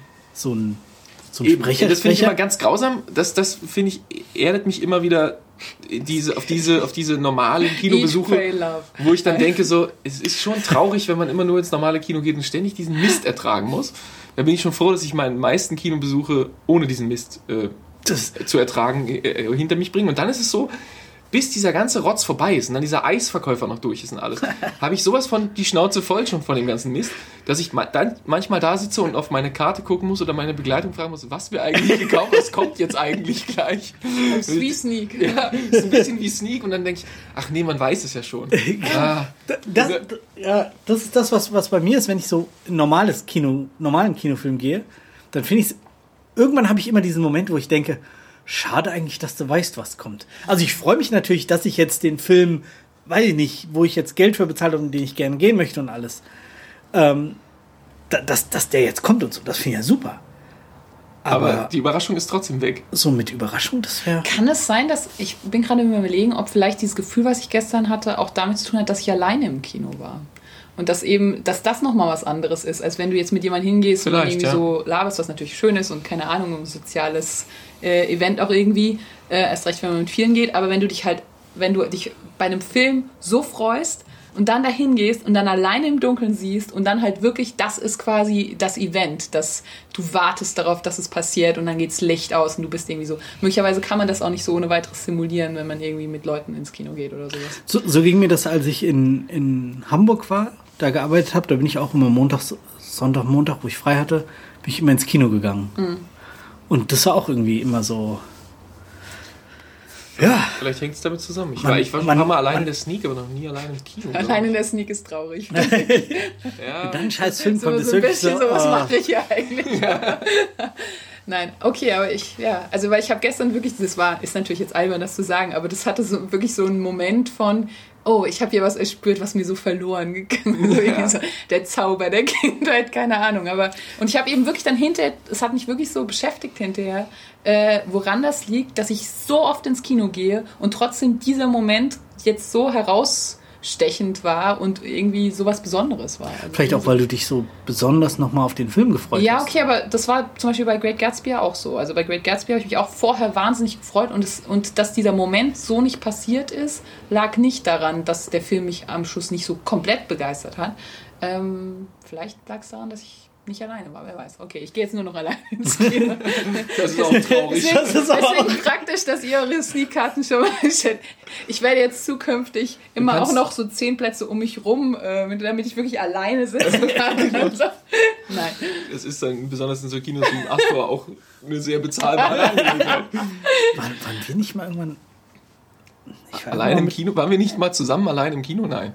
so ein, so ein eben, Sprecher, das finde ich Sprecher immer ganz grausam. Das, das finde ich, erdet mich immer wieder diese, auf diese, auf diese normalen Eat, Kinobesuche, pray, love. wo ich dann denke, so, es ist schon traurig, wenn man immer nur ins normale Kino geht und ständig diesen Mist ertragen muss. Da bin ich schon froh, dass ich meine meisten Kinobesuche ohne diesen Mist äh, das, zu ertragen äh, hinter mich bringe. Und dann ist es so, bis dieser ganze Rotz vorbei ist und dann dieser Eisverkäufer noch durch ist und alles, habe ich sowas von die Schnauze voll schon von dem ganzen Mist, dass ich ma- dann manchmal da sitze und auf meine Karte gucken muss oder meine Begleitung fragen muss, was wir eigentlich gekauft haben, was kommt jetzt eigentlich gleich. Das ist wie Sneak. Ja, ist ein bisschen wie Sneak und dann denke ich, ach nee, man weiß es ja schon. Ah, das, ja, das ist das, was, was bei mir ist, wenn ich so in normales Kino, normalen Kinofilm gehe, dann finde ich es, irgendwann habe ich immer diesen Moment, wo ich denke, schade eigentlich, dass du weißt, was kommt. Also ich freue mich natürlich, dass ich jetzt den Film, weiß ich nicht, wo ich jetzt Geld für bezahlt habe und den ich gerne gehen möchte und alles. Ähm, dass, dass der jetzt kommt und so, das finde ich ja super. Aber, Aber die Überraschung ist trotzdem weg. so mit Überraschung, das wäre... Kann es sein, dass, ich bin gerade im Überlegen, ob vielleicht dieses Gefühl, was ich gestern hatte, auch damit zu tun hat, dass ich alleine im Kino war. Und dass eben, dass das nochmal was anderes ist, als wenn du jetzt mit jemandem hingehst und Vielleicht, irgendwie ja. so laberst, was natürlich schön ist und keine Ahnung, ein soziales äh, Event auch irgendwie, äh, erst recht, wenn man mit vielen geht, aber wenn du dich halt, wenn du dich bei einem Film so freust und dann dahin gehst und dann alleine im Dunkeln siehst und dann halt wirklich, das ist quasi das Event, dass du wartest darauf, dass es passiert und dann geht's Licht aus und du bist irgendwie so. Möglicherweise kann man das auch nicht so ohne weiteres simulieren, wenn man irgendwie mit Leuten ins Kino geht oder sowas. So, so ging mir das, als ich in, in Hamburg war, da gearbeitet habe. Da bin ich auch immer Montag, Sonntag, Montag, wo ich frei hatte, bin ich immer ins Kino gegangen. Mhm. Und das war auch irgendwie immer so... Ja, Vielleicht hängt es damit zusammen. Ich Man- war, ich war schon man- ein paar Mal allein man- in der Sneak, aber noch nie allein im Kino. Allein in der Sneak ist traurig. Ja, dann scheiß Film So, kommt so es ein wirklich bisschen so... so, was ah. mache ich hier eigentlich? Nein, okay, aber ich, ja, also weil ich habe gestern wirklich, das war, ist natürlich jetzt albern, das zu sagen, aber das hatte so wirklich so einen Moment von, oh, ich habe hier was erspürt, was mir so verloren gegangen ist. So irgendwie so, der Zauber der Kindheit, keine Ahnung. Aber, und ich habe eben wirklich dann hinterher, es hat mich wirklich so beschäftigt hinterher, äh, woran das liegt, dass ich so oft ins Kino gehe und trotzdem dieser Moment jetzt so herausstechend war und irgendwie sowas Besonderes war. Also Vielleicht auch, weil du dich so besonders nochmal auf den Film gefreut ja, hast. okay, aber das war zum Beispiel bei Great Gatsby ja auch so. Also bei Great Gatsby habe ich mich auch vorher wahnsinnig gefreut und, es, und dass dieser Moment so nicht passiert ist, lag nicht daran, dass der Film mich am Schluss nicht so komplett begeistert hat. Ähm, vielleicht lag es daran, dass ich nicht alleine war, wer weiß. Okay, ich gehe jetzt nur noch alleine ins Kino. das ist auch traurig. Deswegen, Das ist auch- deswegen praktisch, dass ihr eure Sneak-Karten schon mal stellt. Ich werde jetzt zukünftig immer kannst- auch noch so zehn Plätze um mich rum, äh, damit ich wirklich alleine sitzen kann. Nein. Es ist dann besonders in so Kinos wie im Astor auch eine sehr bezahlbare Angelegenheit. Waren, waren wir nicht mal irgendwann... Ich war Allein immer im mit- Kino? Waren wir nicht mal zusammen allein im Kino? Nein.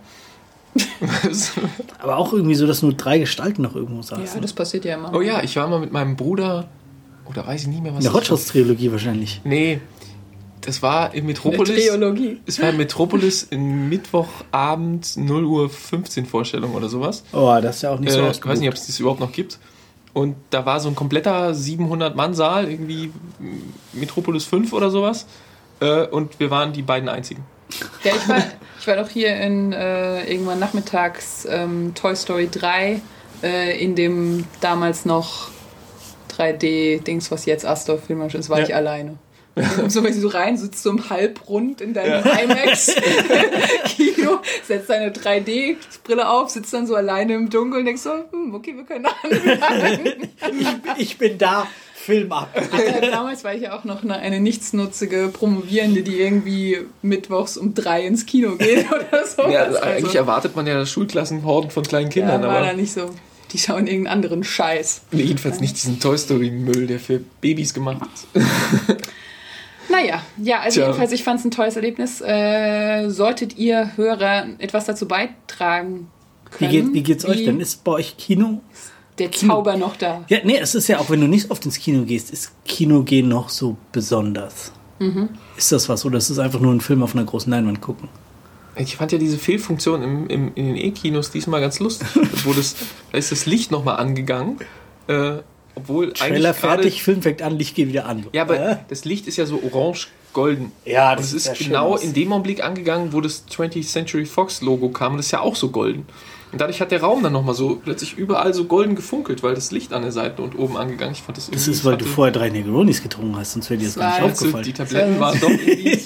Aber auch irgendwie so, dass nur drei Gestalten noch irgendwo saßen. Ja, das passiert ja immer. Oh ja, ich war mal mit meinem Bruder, oder weiß ich nicht mehr, was In der das Hot Shots Trilogie wahrscheinlich. Nee, das war in Eine Metropolis. Triologie. Es war in Metropolis in Mittwochabend null Uhr fünfzehn Vorstellung oder sowas. Oh, das ist ja auch nicht so Äh, ich ausgebucht. weiß nicht, ob es das überhaupt noch gibt. Und da war so ein kompletter siebenhundert-Mann-Saal, irgendwie Metropolis fünf oder sowas. Äh, und wir waren die beiden einzigen. Ja, ich war, ich war doch hier in äh, irgendwann nachmittags ähm, Toy Story drei äh, in dem damals noch drei D-Dings, was jetzt Astor Filmmaschine ist, war Ja. ich alleine. Und so, wenn du so rein sitzt, so im Halbrund in deinem IMAX-Kino, setzt deine drei D-Brille auf, sitzt dann so alleine im Dunkeln und denkst so, hm, okay, wir können anfangen. Ich bin da, Film ab. Aber damals war ich ja auch noch eine, eine nichtsnutzige Promovierende, die irgendwie mittwochs um drei ins Kino geht oder so. Ja, also eigentlich erwartet man ja das Schulklassenhorden von kleinen Kindern, ja, war da aber nicht so. Die schauen irgendeinen anderen Scheiß. nee, jedenfalls nicht diesen Toy Story-Müll, der für Babys gemacht ist. Naja, ja, also Tja. jedenfalls, ich fand es ein tolles Erlebnis. Äh, solltet ihr Hörer etwas dazu beitragen Wie, können? geht, wie geht's euch wie denn? Ist bei euch Kino? der Zauber noch da? Ja, nee, es ist ja auch, wenn du nicht oft ins Kino gehst, ist Kinogehen noch so besonders. Mhm. Ist das was? Oder ist es einfach nur ein Film auf einer großen Leinwand gucken? Ich fand ja diese Fehlfunktion im, im, in den E-Kinos diesmal ganz lustig. Wo das, da ist das Licht nochmal angegangen. Äh, obwohl Trailer eigentlich gerade- fertig, Film fängt an, Licht geht wieder an. Ja, aber Äh? das Licht ist ja so orange-golden. Ja, Und das es sieht ist sehr schön genau aus. in dem Augenblick angegangen, wo das twentieth Century Fox Logo kam. Und das ist ja auch so golden. Und dadurch hat der Raum dann nochmal so plötzlich überall so golden gefunkelt, weil das Licht an der Seite und oben angegangen. Ich fand das Das irgendwie- ist, weil ich du fand vorher drei Negronis getrunken hast, sonst wäre dir das Das gar nicht war- die- aufgefallen. Die Tabletten waren doch irgendwie.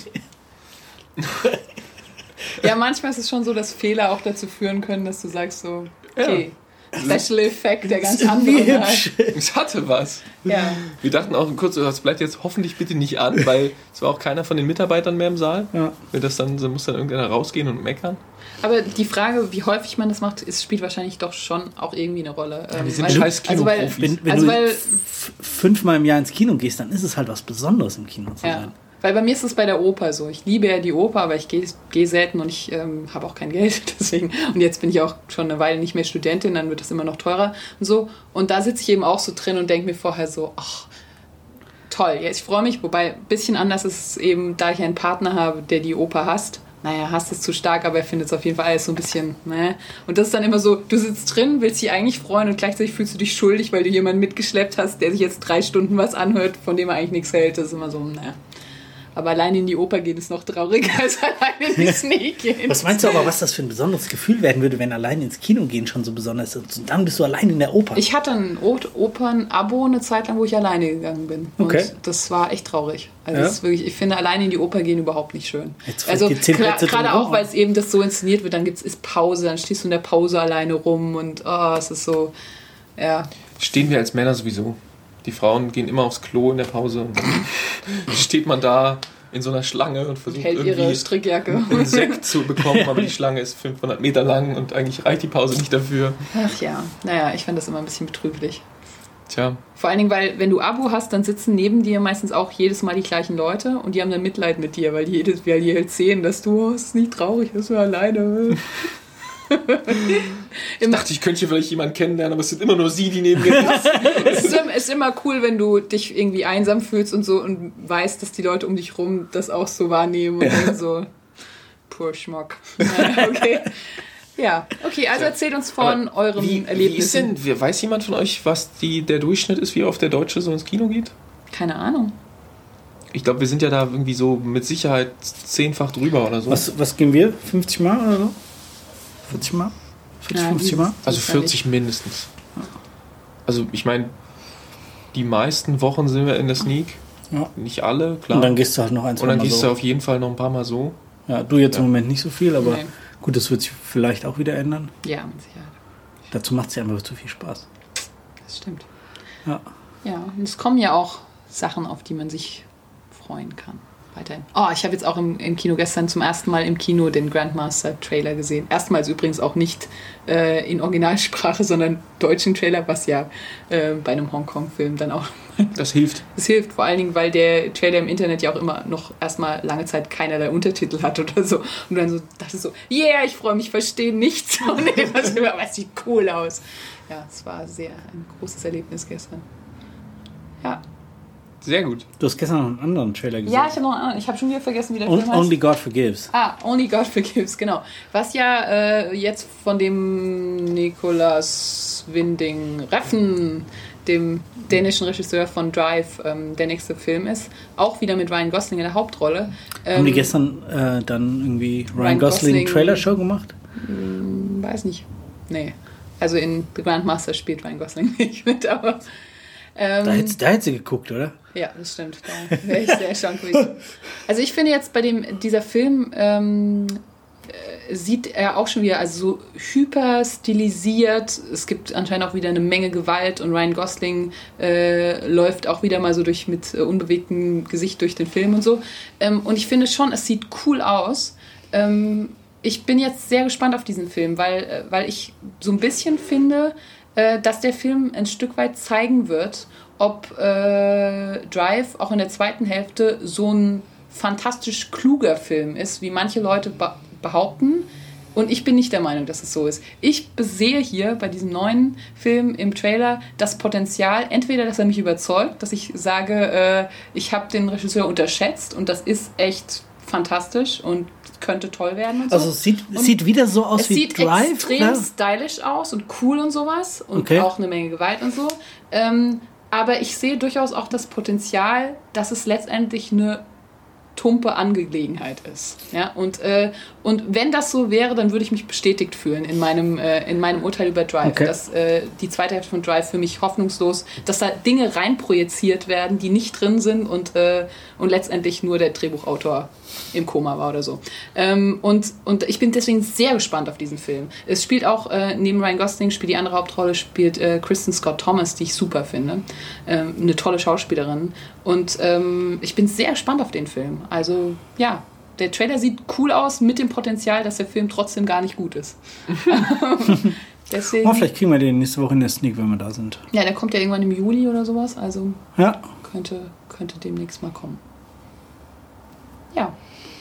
Ja, manchmal ist es schon so, dass Fehler auch dazu führen können, dass du sagst so, okay, Special Effekt der ganz andere. Wie hübsch. Es hatte was. Ja. Wir dachten auch kurz, das bleibt jetzt hoffentlich bitte nicht an, weil es war auch keiner von den Mitarbeitern mehr im Saal. Ja. Wenn das dann, dann muss dann irgendeiner rausgehen und meckern. Aber die Frage, wie häufig man das macht, ist, spielt wahrscheinlich doch schon auch irgendwie eine Rolle. Ähm, wir sind weil- scheiß also weil, Kinoprofis. Wenn, wenn also du weil, f- fünfmal im Jahr ins Kino gehst, dann ist es halt was Besonderes, im Kino zu ja. sein. Weil bei mir ist es bei der Oper so. Ich liebe ja die Oper, aber ich gehe geh selten und ich ähm, habe auch kein Geld. Deswegen. Und jetzt bin ich auch schon eine Weile nicht mehr Studentin, dann wird es immer noch teurer und so. Und da sitze ich eben auch so drin und denke mir vorher so, ach, toll, ja, ich freue mich. Wobei ein bisschen anders ist es eben, da ich einen Partner habe, der die Oper hasst naja, Hass ist zu stark, aber er findet es auf jeden Fall alles so ein bisschen, ne? Und das ist dann immer so, du sitzt drin, willst dich eigentlich freuen und gleichzeitig fühlst du dich schuldig, weil du jemanden mitgeschleppt hast, der sich jetzt drei Stunden was anhört, von dem er eigentlich nichts hält. Das ist immer so, naja. Aber alleine in die Oper gehen ist noch trauriger als alleine in die Sneak gehen. Was meinst du aber, was das für ein besonderes Gefühl werden würde, wenn allein ins Kino gehen schon so besonders ist? Und dann bist du allein in der Oper. Ich hatte ein Opern-Abo eine Zeit lang, wo ich alleine gegangen bin. Okay. Und das war echt traurig. Also Ja? das ist wirklich, ich finde alleine in die Oper gehen überhaupt nicht schön. Jetzt Also die zehn klar, Plätze gerade drumherum. auch, weil es eben das so inszeniert wird, dann gibt's, ist Pause, dann stehst du in der Pause alleine rum und oh, es ist so, ja. Stehen wir als Männer sowieso. Die Frauen gehen immer aufs Klo in der Pause und dann steht man da in so einer Schlange und versucht Hält ihre irgendwie Strickjacke. einen Sekt zu bekommen, aber die Schlange ist fünfhundert Meter lang und eigentlich reicht die Pause nicht dafür. Ach ja, naja, ich fand das immer ein bisschen betrüblich. Tja, Vor allen Dingen, weil wenn du Abo hast, dann sitzen neben dir meistens auch jedes Mal die gleichen Leute und die haben dann Mitleid mit dir, weil die jedes Mal die halt sehen, dass du, oh, es ist nicht traurig, dass du alleine. ich dachte, ich könnte hier vielleicht jemanden kennenlernen, aber es sind immer nur sie, die neben mir sitzen. Es ist, im- ist immer cool, wenn du dich irgendwie einsam fühlst und so und weißt, dass die Leute um dich rum das auch so wahrnehmen und dann so, pur Schmock. Naja, okay. Ja, okay, also erzählt uns von Aber euren wie, wie ist Erlebnissen. denn, wie- weiß jemand von euch, was die, der Durchschnitt ist, wie oft der Deutsche so ins Kino geht? Keine Ahnung. Ich glaube, wir sind ja da irgendwie so mit Sicherheit zehnfach drüber oder so. Was, was gehen wir? fünfzig Mal oder so? vierzig Mal? vierzig, Ja, fünfzig Mal? Also vierzig mindestens. Also ich meine, die meisten Wochen sind wir in der Sneak. Ja. Nicht alle, klar. Und dann gehst du halt noch ein, zwei Und dann Mal gehst so. du auf jeden Fall noch ein paar Mal so. Ja, du jetzt Ja. im Moment nicht so viel, aber Nee. gut, das wird sich vielleicht auch wieder ändern. Ja, mit Sicherheit. Dazu macht es ja einfach zu viel Spaß. Das stimmt. Ja. Ja, und es kommen ja auch Sachen, auf die man sich freuen kann. Weiterhin. Oh, ich habe jetzt auch im, im Kino gestern zum ersten Mal im Kino den Grandmaster-Trailer gesehen. Erstmals übrigens auch nicht äh, in Originalsprache, sondern deutschen Trailer, was ja äh, bei einem Hongkong-Film dann auch. Das hilft. Es hilft vor allen Dingen, weil der Trailer im Internet ja auch immer noch erstmal lange Zeit keinerlei Untertitel hat oder so. Und dann so dachte ich so, yeah, ich freue mich, ich verstehe nichts von dem, was immer, aber es sieht cool aus. Ja, es war sehr ein großes Erlebnis gestern. Ja. Sehr gut. Du hast gestern noch einen anderen Trailer gesehen. Ja, ich habe noch einen anderen. Ich habe schon wieder vergessen, wie der Und Film heißt. Only God Forgives. Ah, Only God Forgives, genau. Was ja äh, jetzt von dem Nicolas Winding Refn, dem dänischen Regisseur von Drive, ähm, der nächste Film ist. Auch wieder mit Ryan Gosling in der Hauptrolle. Ähm, Haben die gestern äh, dann irgendwie Ryan, Ryan Gosling, Gosling- Trailer-Show gemacht? Hm, weiß nicht. Nee. Also in The Grandmaster spielt Ryan Gosling nicht mit, aber... Ähm, Da hättest, da hättest du geguckt, oder? Ja, das stimmt. Da wäre ich sehr erstaunt gewesen. Also ich finde jetzt bei dem dieser Film ähm, äh, sieht er auch schon wieder also so hyper stilisiert. Es gibt anscheinend auch wieder eine Menge Gewalt und Ryan Gosling äh, läuft auch wieder mal so durch mit äh, unbewegtem Gesicht durch den Film und so. Ähm, und ich finde schon, es sieht cool aus. Ähm, ich bin jetzt sehr gespannt auf diesen Film, weil, äh, weil ich so ein bisschen finde, äh, dass der Film ein Stück weit zeigen wird, ob äh, Drive auch in der zweiten Hälfte so ein fantastisch kluger Film ist, wie manche Leute be- behaupten. Und ich bin nicht der Meinung, dass es so ist. Ich sehe hier bei diesem neuen Film im Trailer das Potenzial, entweder, dass er mich überzeugt, dass ich sage, äh, ich habe den Regisseur unterschätzt und das ist echt fantastisch und könnte toll werden und so. Also es sieht, Und sieht wieder so aus es wie sieht Drive. extrem oder? stylisch aus und cool und sowas und Okay. auch eine Menge Gewalt und so. Ähm, aber ich sehe durchaus auch das Potenzial, dass es letztendlich eine tumpe Angelegenheit ist. Ja? Und, äh, und wenn das so wäre, dann würde ich mich bestätigt fühlen in meinem, äh, in meinem Urteil über Drive. Okay. Dass äh, die zweite Hälfte von Drive für mich hoffnungslos, dass da Dinge reinprojiziert werden, die nicht drin sind und, äh, und letztendlich nur der Drehbuchautor im Koma war oder so. Ähm, und, und ich bin deswegen sehr gespannt auf diesen Film. Es spielt auch, äh, neben Ryan Gosling, spielt die andere Hauptrolle, spielt äh, Kristen Scott Thomas, die ich super finde. Ähm, eine tolle Schauspielerin. Und ähm, ich bin sehr gespannt auf den Film. Also, ja, der Trailer sieht cool aus, mit dem Potenzial, dass der Film trotzdem gar nicht gut ist. Deswegen, Oh, vielleicht kriegen wir den nächste Woche in der Sneak, wenn wir da sind. ja, der kommt ja irgendwann im Juli oder sowas. Also Ja. könnte, könnte demnächst mal kommen. Ja.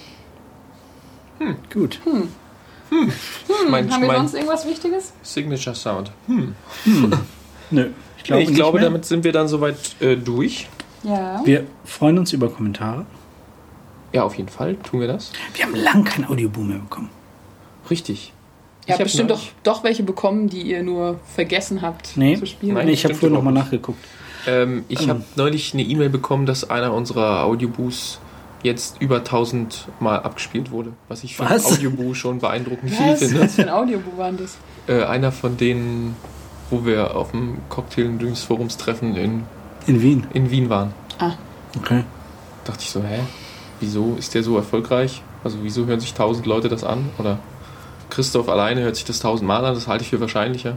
Gut. Mein, Haben wir mein sonst irgendwas Wichtiges? Signature Sound. Hm. Nö. Ich glaube, ich nicht glaube mehr. damit sind wir dann soweit äh, durch. Ja. Wir freuen uns über Kommentare. Ja, auf jeden Fall tun wir das. Wir haben lang kein Audioboom mehr bekommen. Richtig. Ihr habt hab bestimmt doch, neulich- doch welche bekommen, die ihr nur vergessen habt Nee, zu spielen. Nein. nee ich habe stimmt vorhin nochmal überhaupt nicht. nachgeguckt. Ähm, ich Ähm. habe neulich eine E-Mail bekommen, dass einer unserer Audioboos jetzt über tausend Mal abgespielt wurde. Was ich für ein Was? Audioboo schon beeindruckend viel Was? finde. Was für ein Audiobook war denn das? Äh, einer von denen, wo wir auf dem Cocktail- und Drinks-Forums-Treffen in, In Wien. in Wien waren. Ah, Okay. Dachte ich so, hä? Wieso ist der so erfolgreich? Also wieso hören sich tausend Leute das an? Oder Christoph alleine hört sich das tausend Mal an, das halte ich für wahrscheinlicher.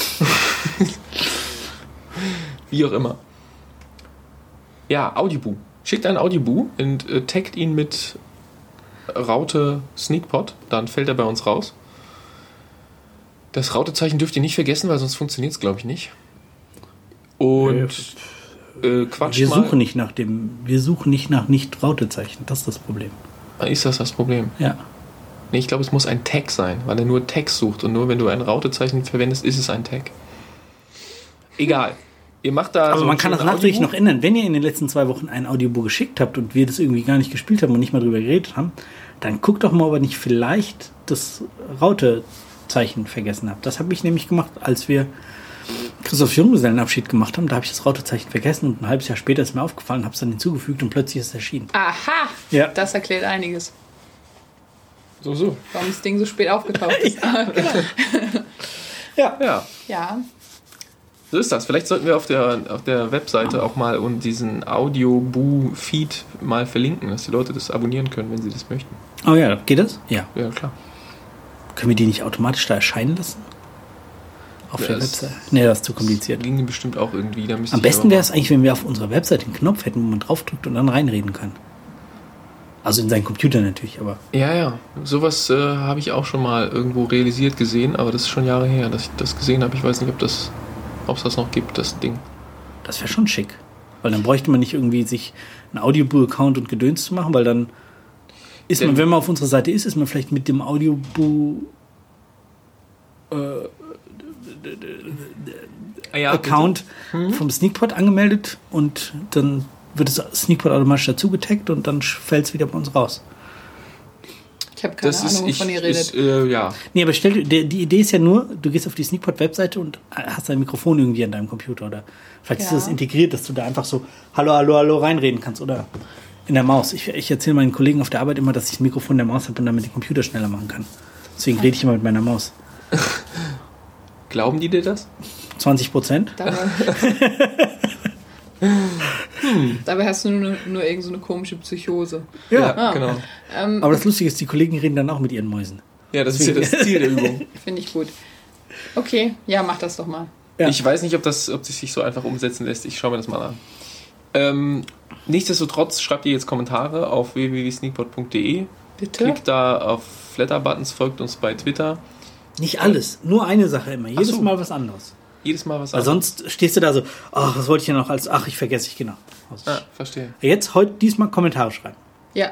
Wie auch immer. Ja, Audioboo. Schickt einen Audioboo und äh, taggt ihn mit Raute Sneakpot, dann fällt er bei uns raus. Das Rautezeichen dürft ihr nicht vergessen, weil sonst funktioniert es, glaube ich, nicht. Und äh, quatscht Wir mal. suchen nicht nach dem, wir suchen nicht nach Nicht-Rautezeichen. Das ist das Problem. Ist das das Problem? Ja. Nee, ich glaube, es muss ein Tag sein, weil er nur Tags sucht und nur wenn du ein Rautezeichen verwendest, ist es ein Tag. Egal. Ihr macht da. Aber so man kann ein das nachträglich Audiobuch. noch ändern. Wenn ihr in den letzten zwei Wochen ein Audiobook geschickt habt und wir das irgendwie gar nicht gespielt haben und nicht mal drüber geredet haben, dann guckt doch mal, ob ihr nicht vielleicht das Rautezeichen vergessen habt. Das habe ich nämlich gemacht, als wir Christophs Junggesellenabschied gemacht haben. Da habe ich das Rautezeichen vergessen und ein halbes Jahr später ist mir aufgefallen, habe es dann hinzugefügt und plötzlich ist es erschienen. aha! Ja. Das erklärt einiges. So, so. Warum das Ding so spät aufgetaucht ist. Ah, genau. Ja. Ja, Ja, so ist das. Vielleicht sollten wir auf der, auf der Webseite auch mal und diesen Audioboo-Feed mal verlinken, dass die Leute das abonnieren können, wenn sie das möchten. Oh ja, geht das? Ja. Ja, klar. Können wir die nicht automatisch da erscheinen lassen? Auf Ja, der das- Webseite? Nee, das ist zu kompliziert. Ginge bestimmt auch irgendwie. Da müsste Am ich besten aber wäre mal- es eigentlich, wenn wir auf unserer Webseite einen Knopf hätten, wo man draufdrückt und dann reinreden kann. Also in seinen Computer natürlich, aber Ja, ja. Sowas äh, habe ich auch schon mal irgendwo realisiert gesehen, aber das ist schon Jahre her, dass ich das gesehen habe. Ich weiß nicht, ob das, ob es das noch gibt, das Ding. das wäre schon schick. Weil dann bräuchte man nicht irgendwie sich einen Audioboo-Account und Gedöns zu machen, weil dann ist man, Denn- wenn man auf unserer Seite ist, ist man vielleicht mit dem Audioboo Ah, ja, Account vom Sneakpot angemeldet und dann wird das Sneakpot automatisch dazu getaggt und dann fällt es wieder bei uns raus. ich habe keine Das ist, Ahnung, ich, wovon ihr redet. ist, äh, ja. Nee, aber stell dir, der, die Idee ist ja nur, du gehst auf die Sneakpot-Webseite und hast dein Mikrofon irgendwie an deinem Computer oder vielleicht ist Ja. das integriert, dass du da einfach so Hallo, Hallo, Hallo reinreden kannst oder in der Maus. Ich, ich erzähle meinen Kollegen auf der Arbeit immer, dass ich ein Mikrofon in der Maus habe und damit den Computer schneller machen kann. Deswegen rede ich immer mit meiner Maus. Glauben die dir das? zwanzig Prozent? Dabei, Dabei hast du nur, nur irgend so eine komische Psychose. Ja. Ah. genau. Ähm, Aber das Lustige ist, die Kollegen reden dann auch mit ihren Mäusen. Ja, das ist ja das Ziel der Übung. Finde ich gut. Okay, ja, mach das doch mal. Ja. Ich weiß nicht, ob das, ob das sich so einfach umsetzen lässt. Ich schaue mir das mal an. Ähm, nichtsdestotrotz schreibt ihr jetzt Kommentare auf w w w punkt sneakpot punkt d e. Bitte? Klickt da auf Flatter-Buttons, folgt uns bei Twitter. Nicht alles, nur eine Sache immer. Jedes so. Mal was anderes. Jedes Mal was Weil sonst stehst du da so, ach, was wollte ich denn noch als, ach, ich vergesse ich, genau. Ah, verstehe. Jetzt, heute, diesmal Kommentare schreiben. Ja.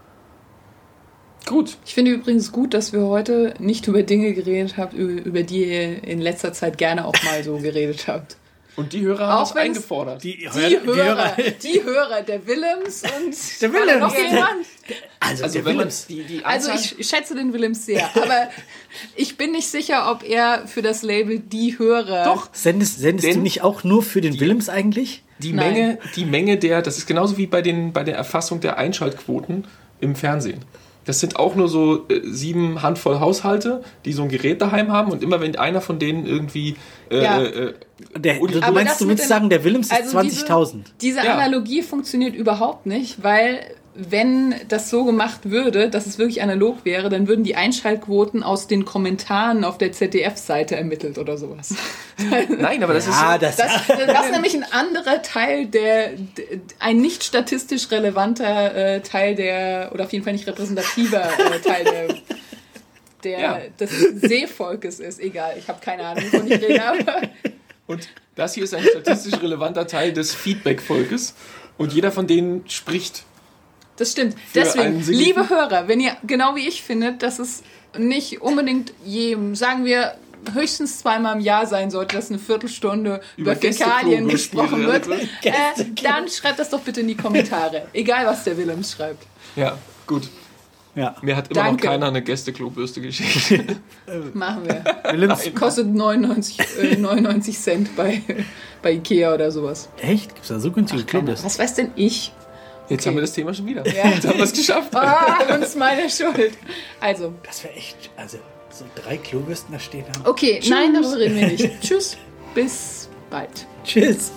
Gut. Ich finde übrigens gut, dass wir heute nicht über Dinge geredet habt, über über die ihr in letzter Zeit gerne auch mal so geredet habt. Und die Hörer haben Auch es wenn es- eingefordert. Die, Die Hörer, die Hörer, der Willems und Der war da Willems, noch der- jemand? also, Also der wenn man Willems. die, die Also Anzahl- ich schätze den Willems sehr, aber ich bin nicht sicher, ob er für das Label die Hörer... Doch. Sendest, sendest Denn- du nicht auch nur für den Willems eigentlich? Die Nein. Menge, die Menge der, das ist genauso wie bei, den, bei der Erfassung der Einschaltquoten im Fernsehen. Das sind auch nur so äh, sieben Handvoll Haushalte, die so ein Gerät daheim haben und immer wenn einer von denen irgendwie... Äh, Ja. äh, Der, Und- du, du Aber das meinst, du mit willst den- sagen, der Willems ist Also zwanzigtausend. Diese, diese Ja. Analogie funktioniert überhaupt nicht, weil wenn das so gemacht würde, dass es wirklich analog wäre, dann würden die Einschaltquoten aus den Kommentaren auf der Z D F-Seite ermittelt oder sowas. nein, aber das Ja, ist... das, Das, das ist nämlich ein anderer Teil, der, ein nicht statistisch relevanter äh, Teil der, oder auf jeden Fall nicht repräsentativer äh, Teil der, der, Ja. des Seevolkes ist. Egal, ich habe keine Ahnung, wovon ich rede, aber Und das hier ist ein statistisch relevanter Teil des Feedback-Volkes und jeder von denen spricht. das stimmt. Für Deswegen, einen Sinn- liebe Hörer, wenn ihr genau wie ich findet, dass es nicht unbedingt jedem, sagen wir, höchstens zweimal im Jahr sein sollte, dass eine Viertelstunde über, Über Fäkalien Gästeklo gesprochen wird, gespielt äh, dann schreibt das doch bitte in die Kommentare. Egal, was der Willems schreibt. Ja, Gut. Ja. Mir hat immer Danke. noch keiner eine Gäste-Klobürste geschickt. Machen wir. Williams, Kostet neunundneunzig, äh, neunundneunzig Cent bei, bei Ikea oder sowas. echt? Gibt es da so günstige Keine- Klobürsten? Was weiß denn ich? Jetzt haben wir das Thema schon wieder. Ja. Jetzt haben wir es geschafft. Ah, und es ist meine Schuld. Also, Das wäre echt, also so drei Klobürsten da stehen haben. okay, nein, darüber reden wir nicht. Tschüss, bis bald. Tschüss.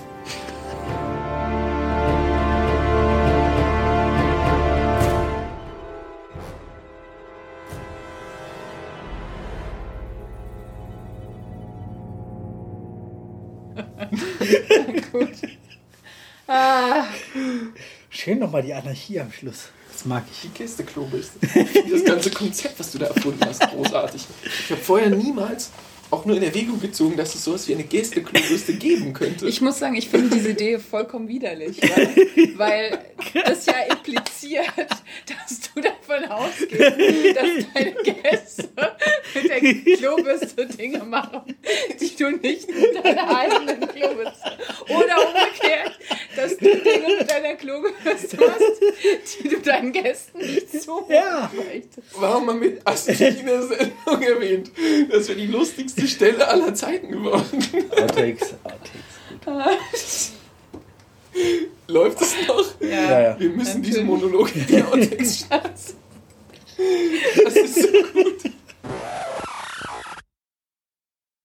Gut. Ah, Schön nochmal die Anarchie am Schluss. Das mag ich. Die Gäste-Klobürste. Das ganze Konzept, was du da erfunden hast, großartig. Ich habe vorher niemals auch nur in Erwägung gezogen, dass es sowas wie eine Gäste-Klobürste geben könnte. ich muss sagen, ich finde diese Idee vollkommen widerlich, weil, weil das ja impliziert, dass du davon ausgehst, dass deine Gäste mit der Klobürste Dinge machen, die du nicht mit deiner eigenen Klobürste. Oder umgekehrt, dass du Dinge mit deiner Klobürste hast, die du deinen Gästen nicht zumuten Ja. möchtest. Warum man mit Astrid in der Sendung erwähnt? Das wäre die lustigste Stelle aller Zeiten geworden. Outtakes, Outtakes. Läuft es noch? Ja, ja. Wir müssen Natürlich. diesen Monolog in die Outtakes schneiden. Das ist so gut.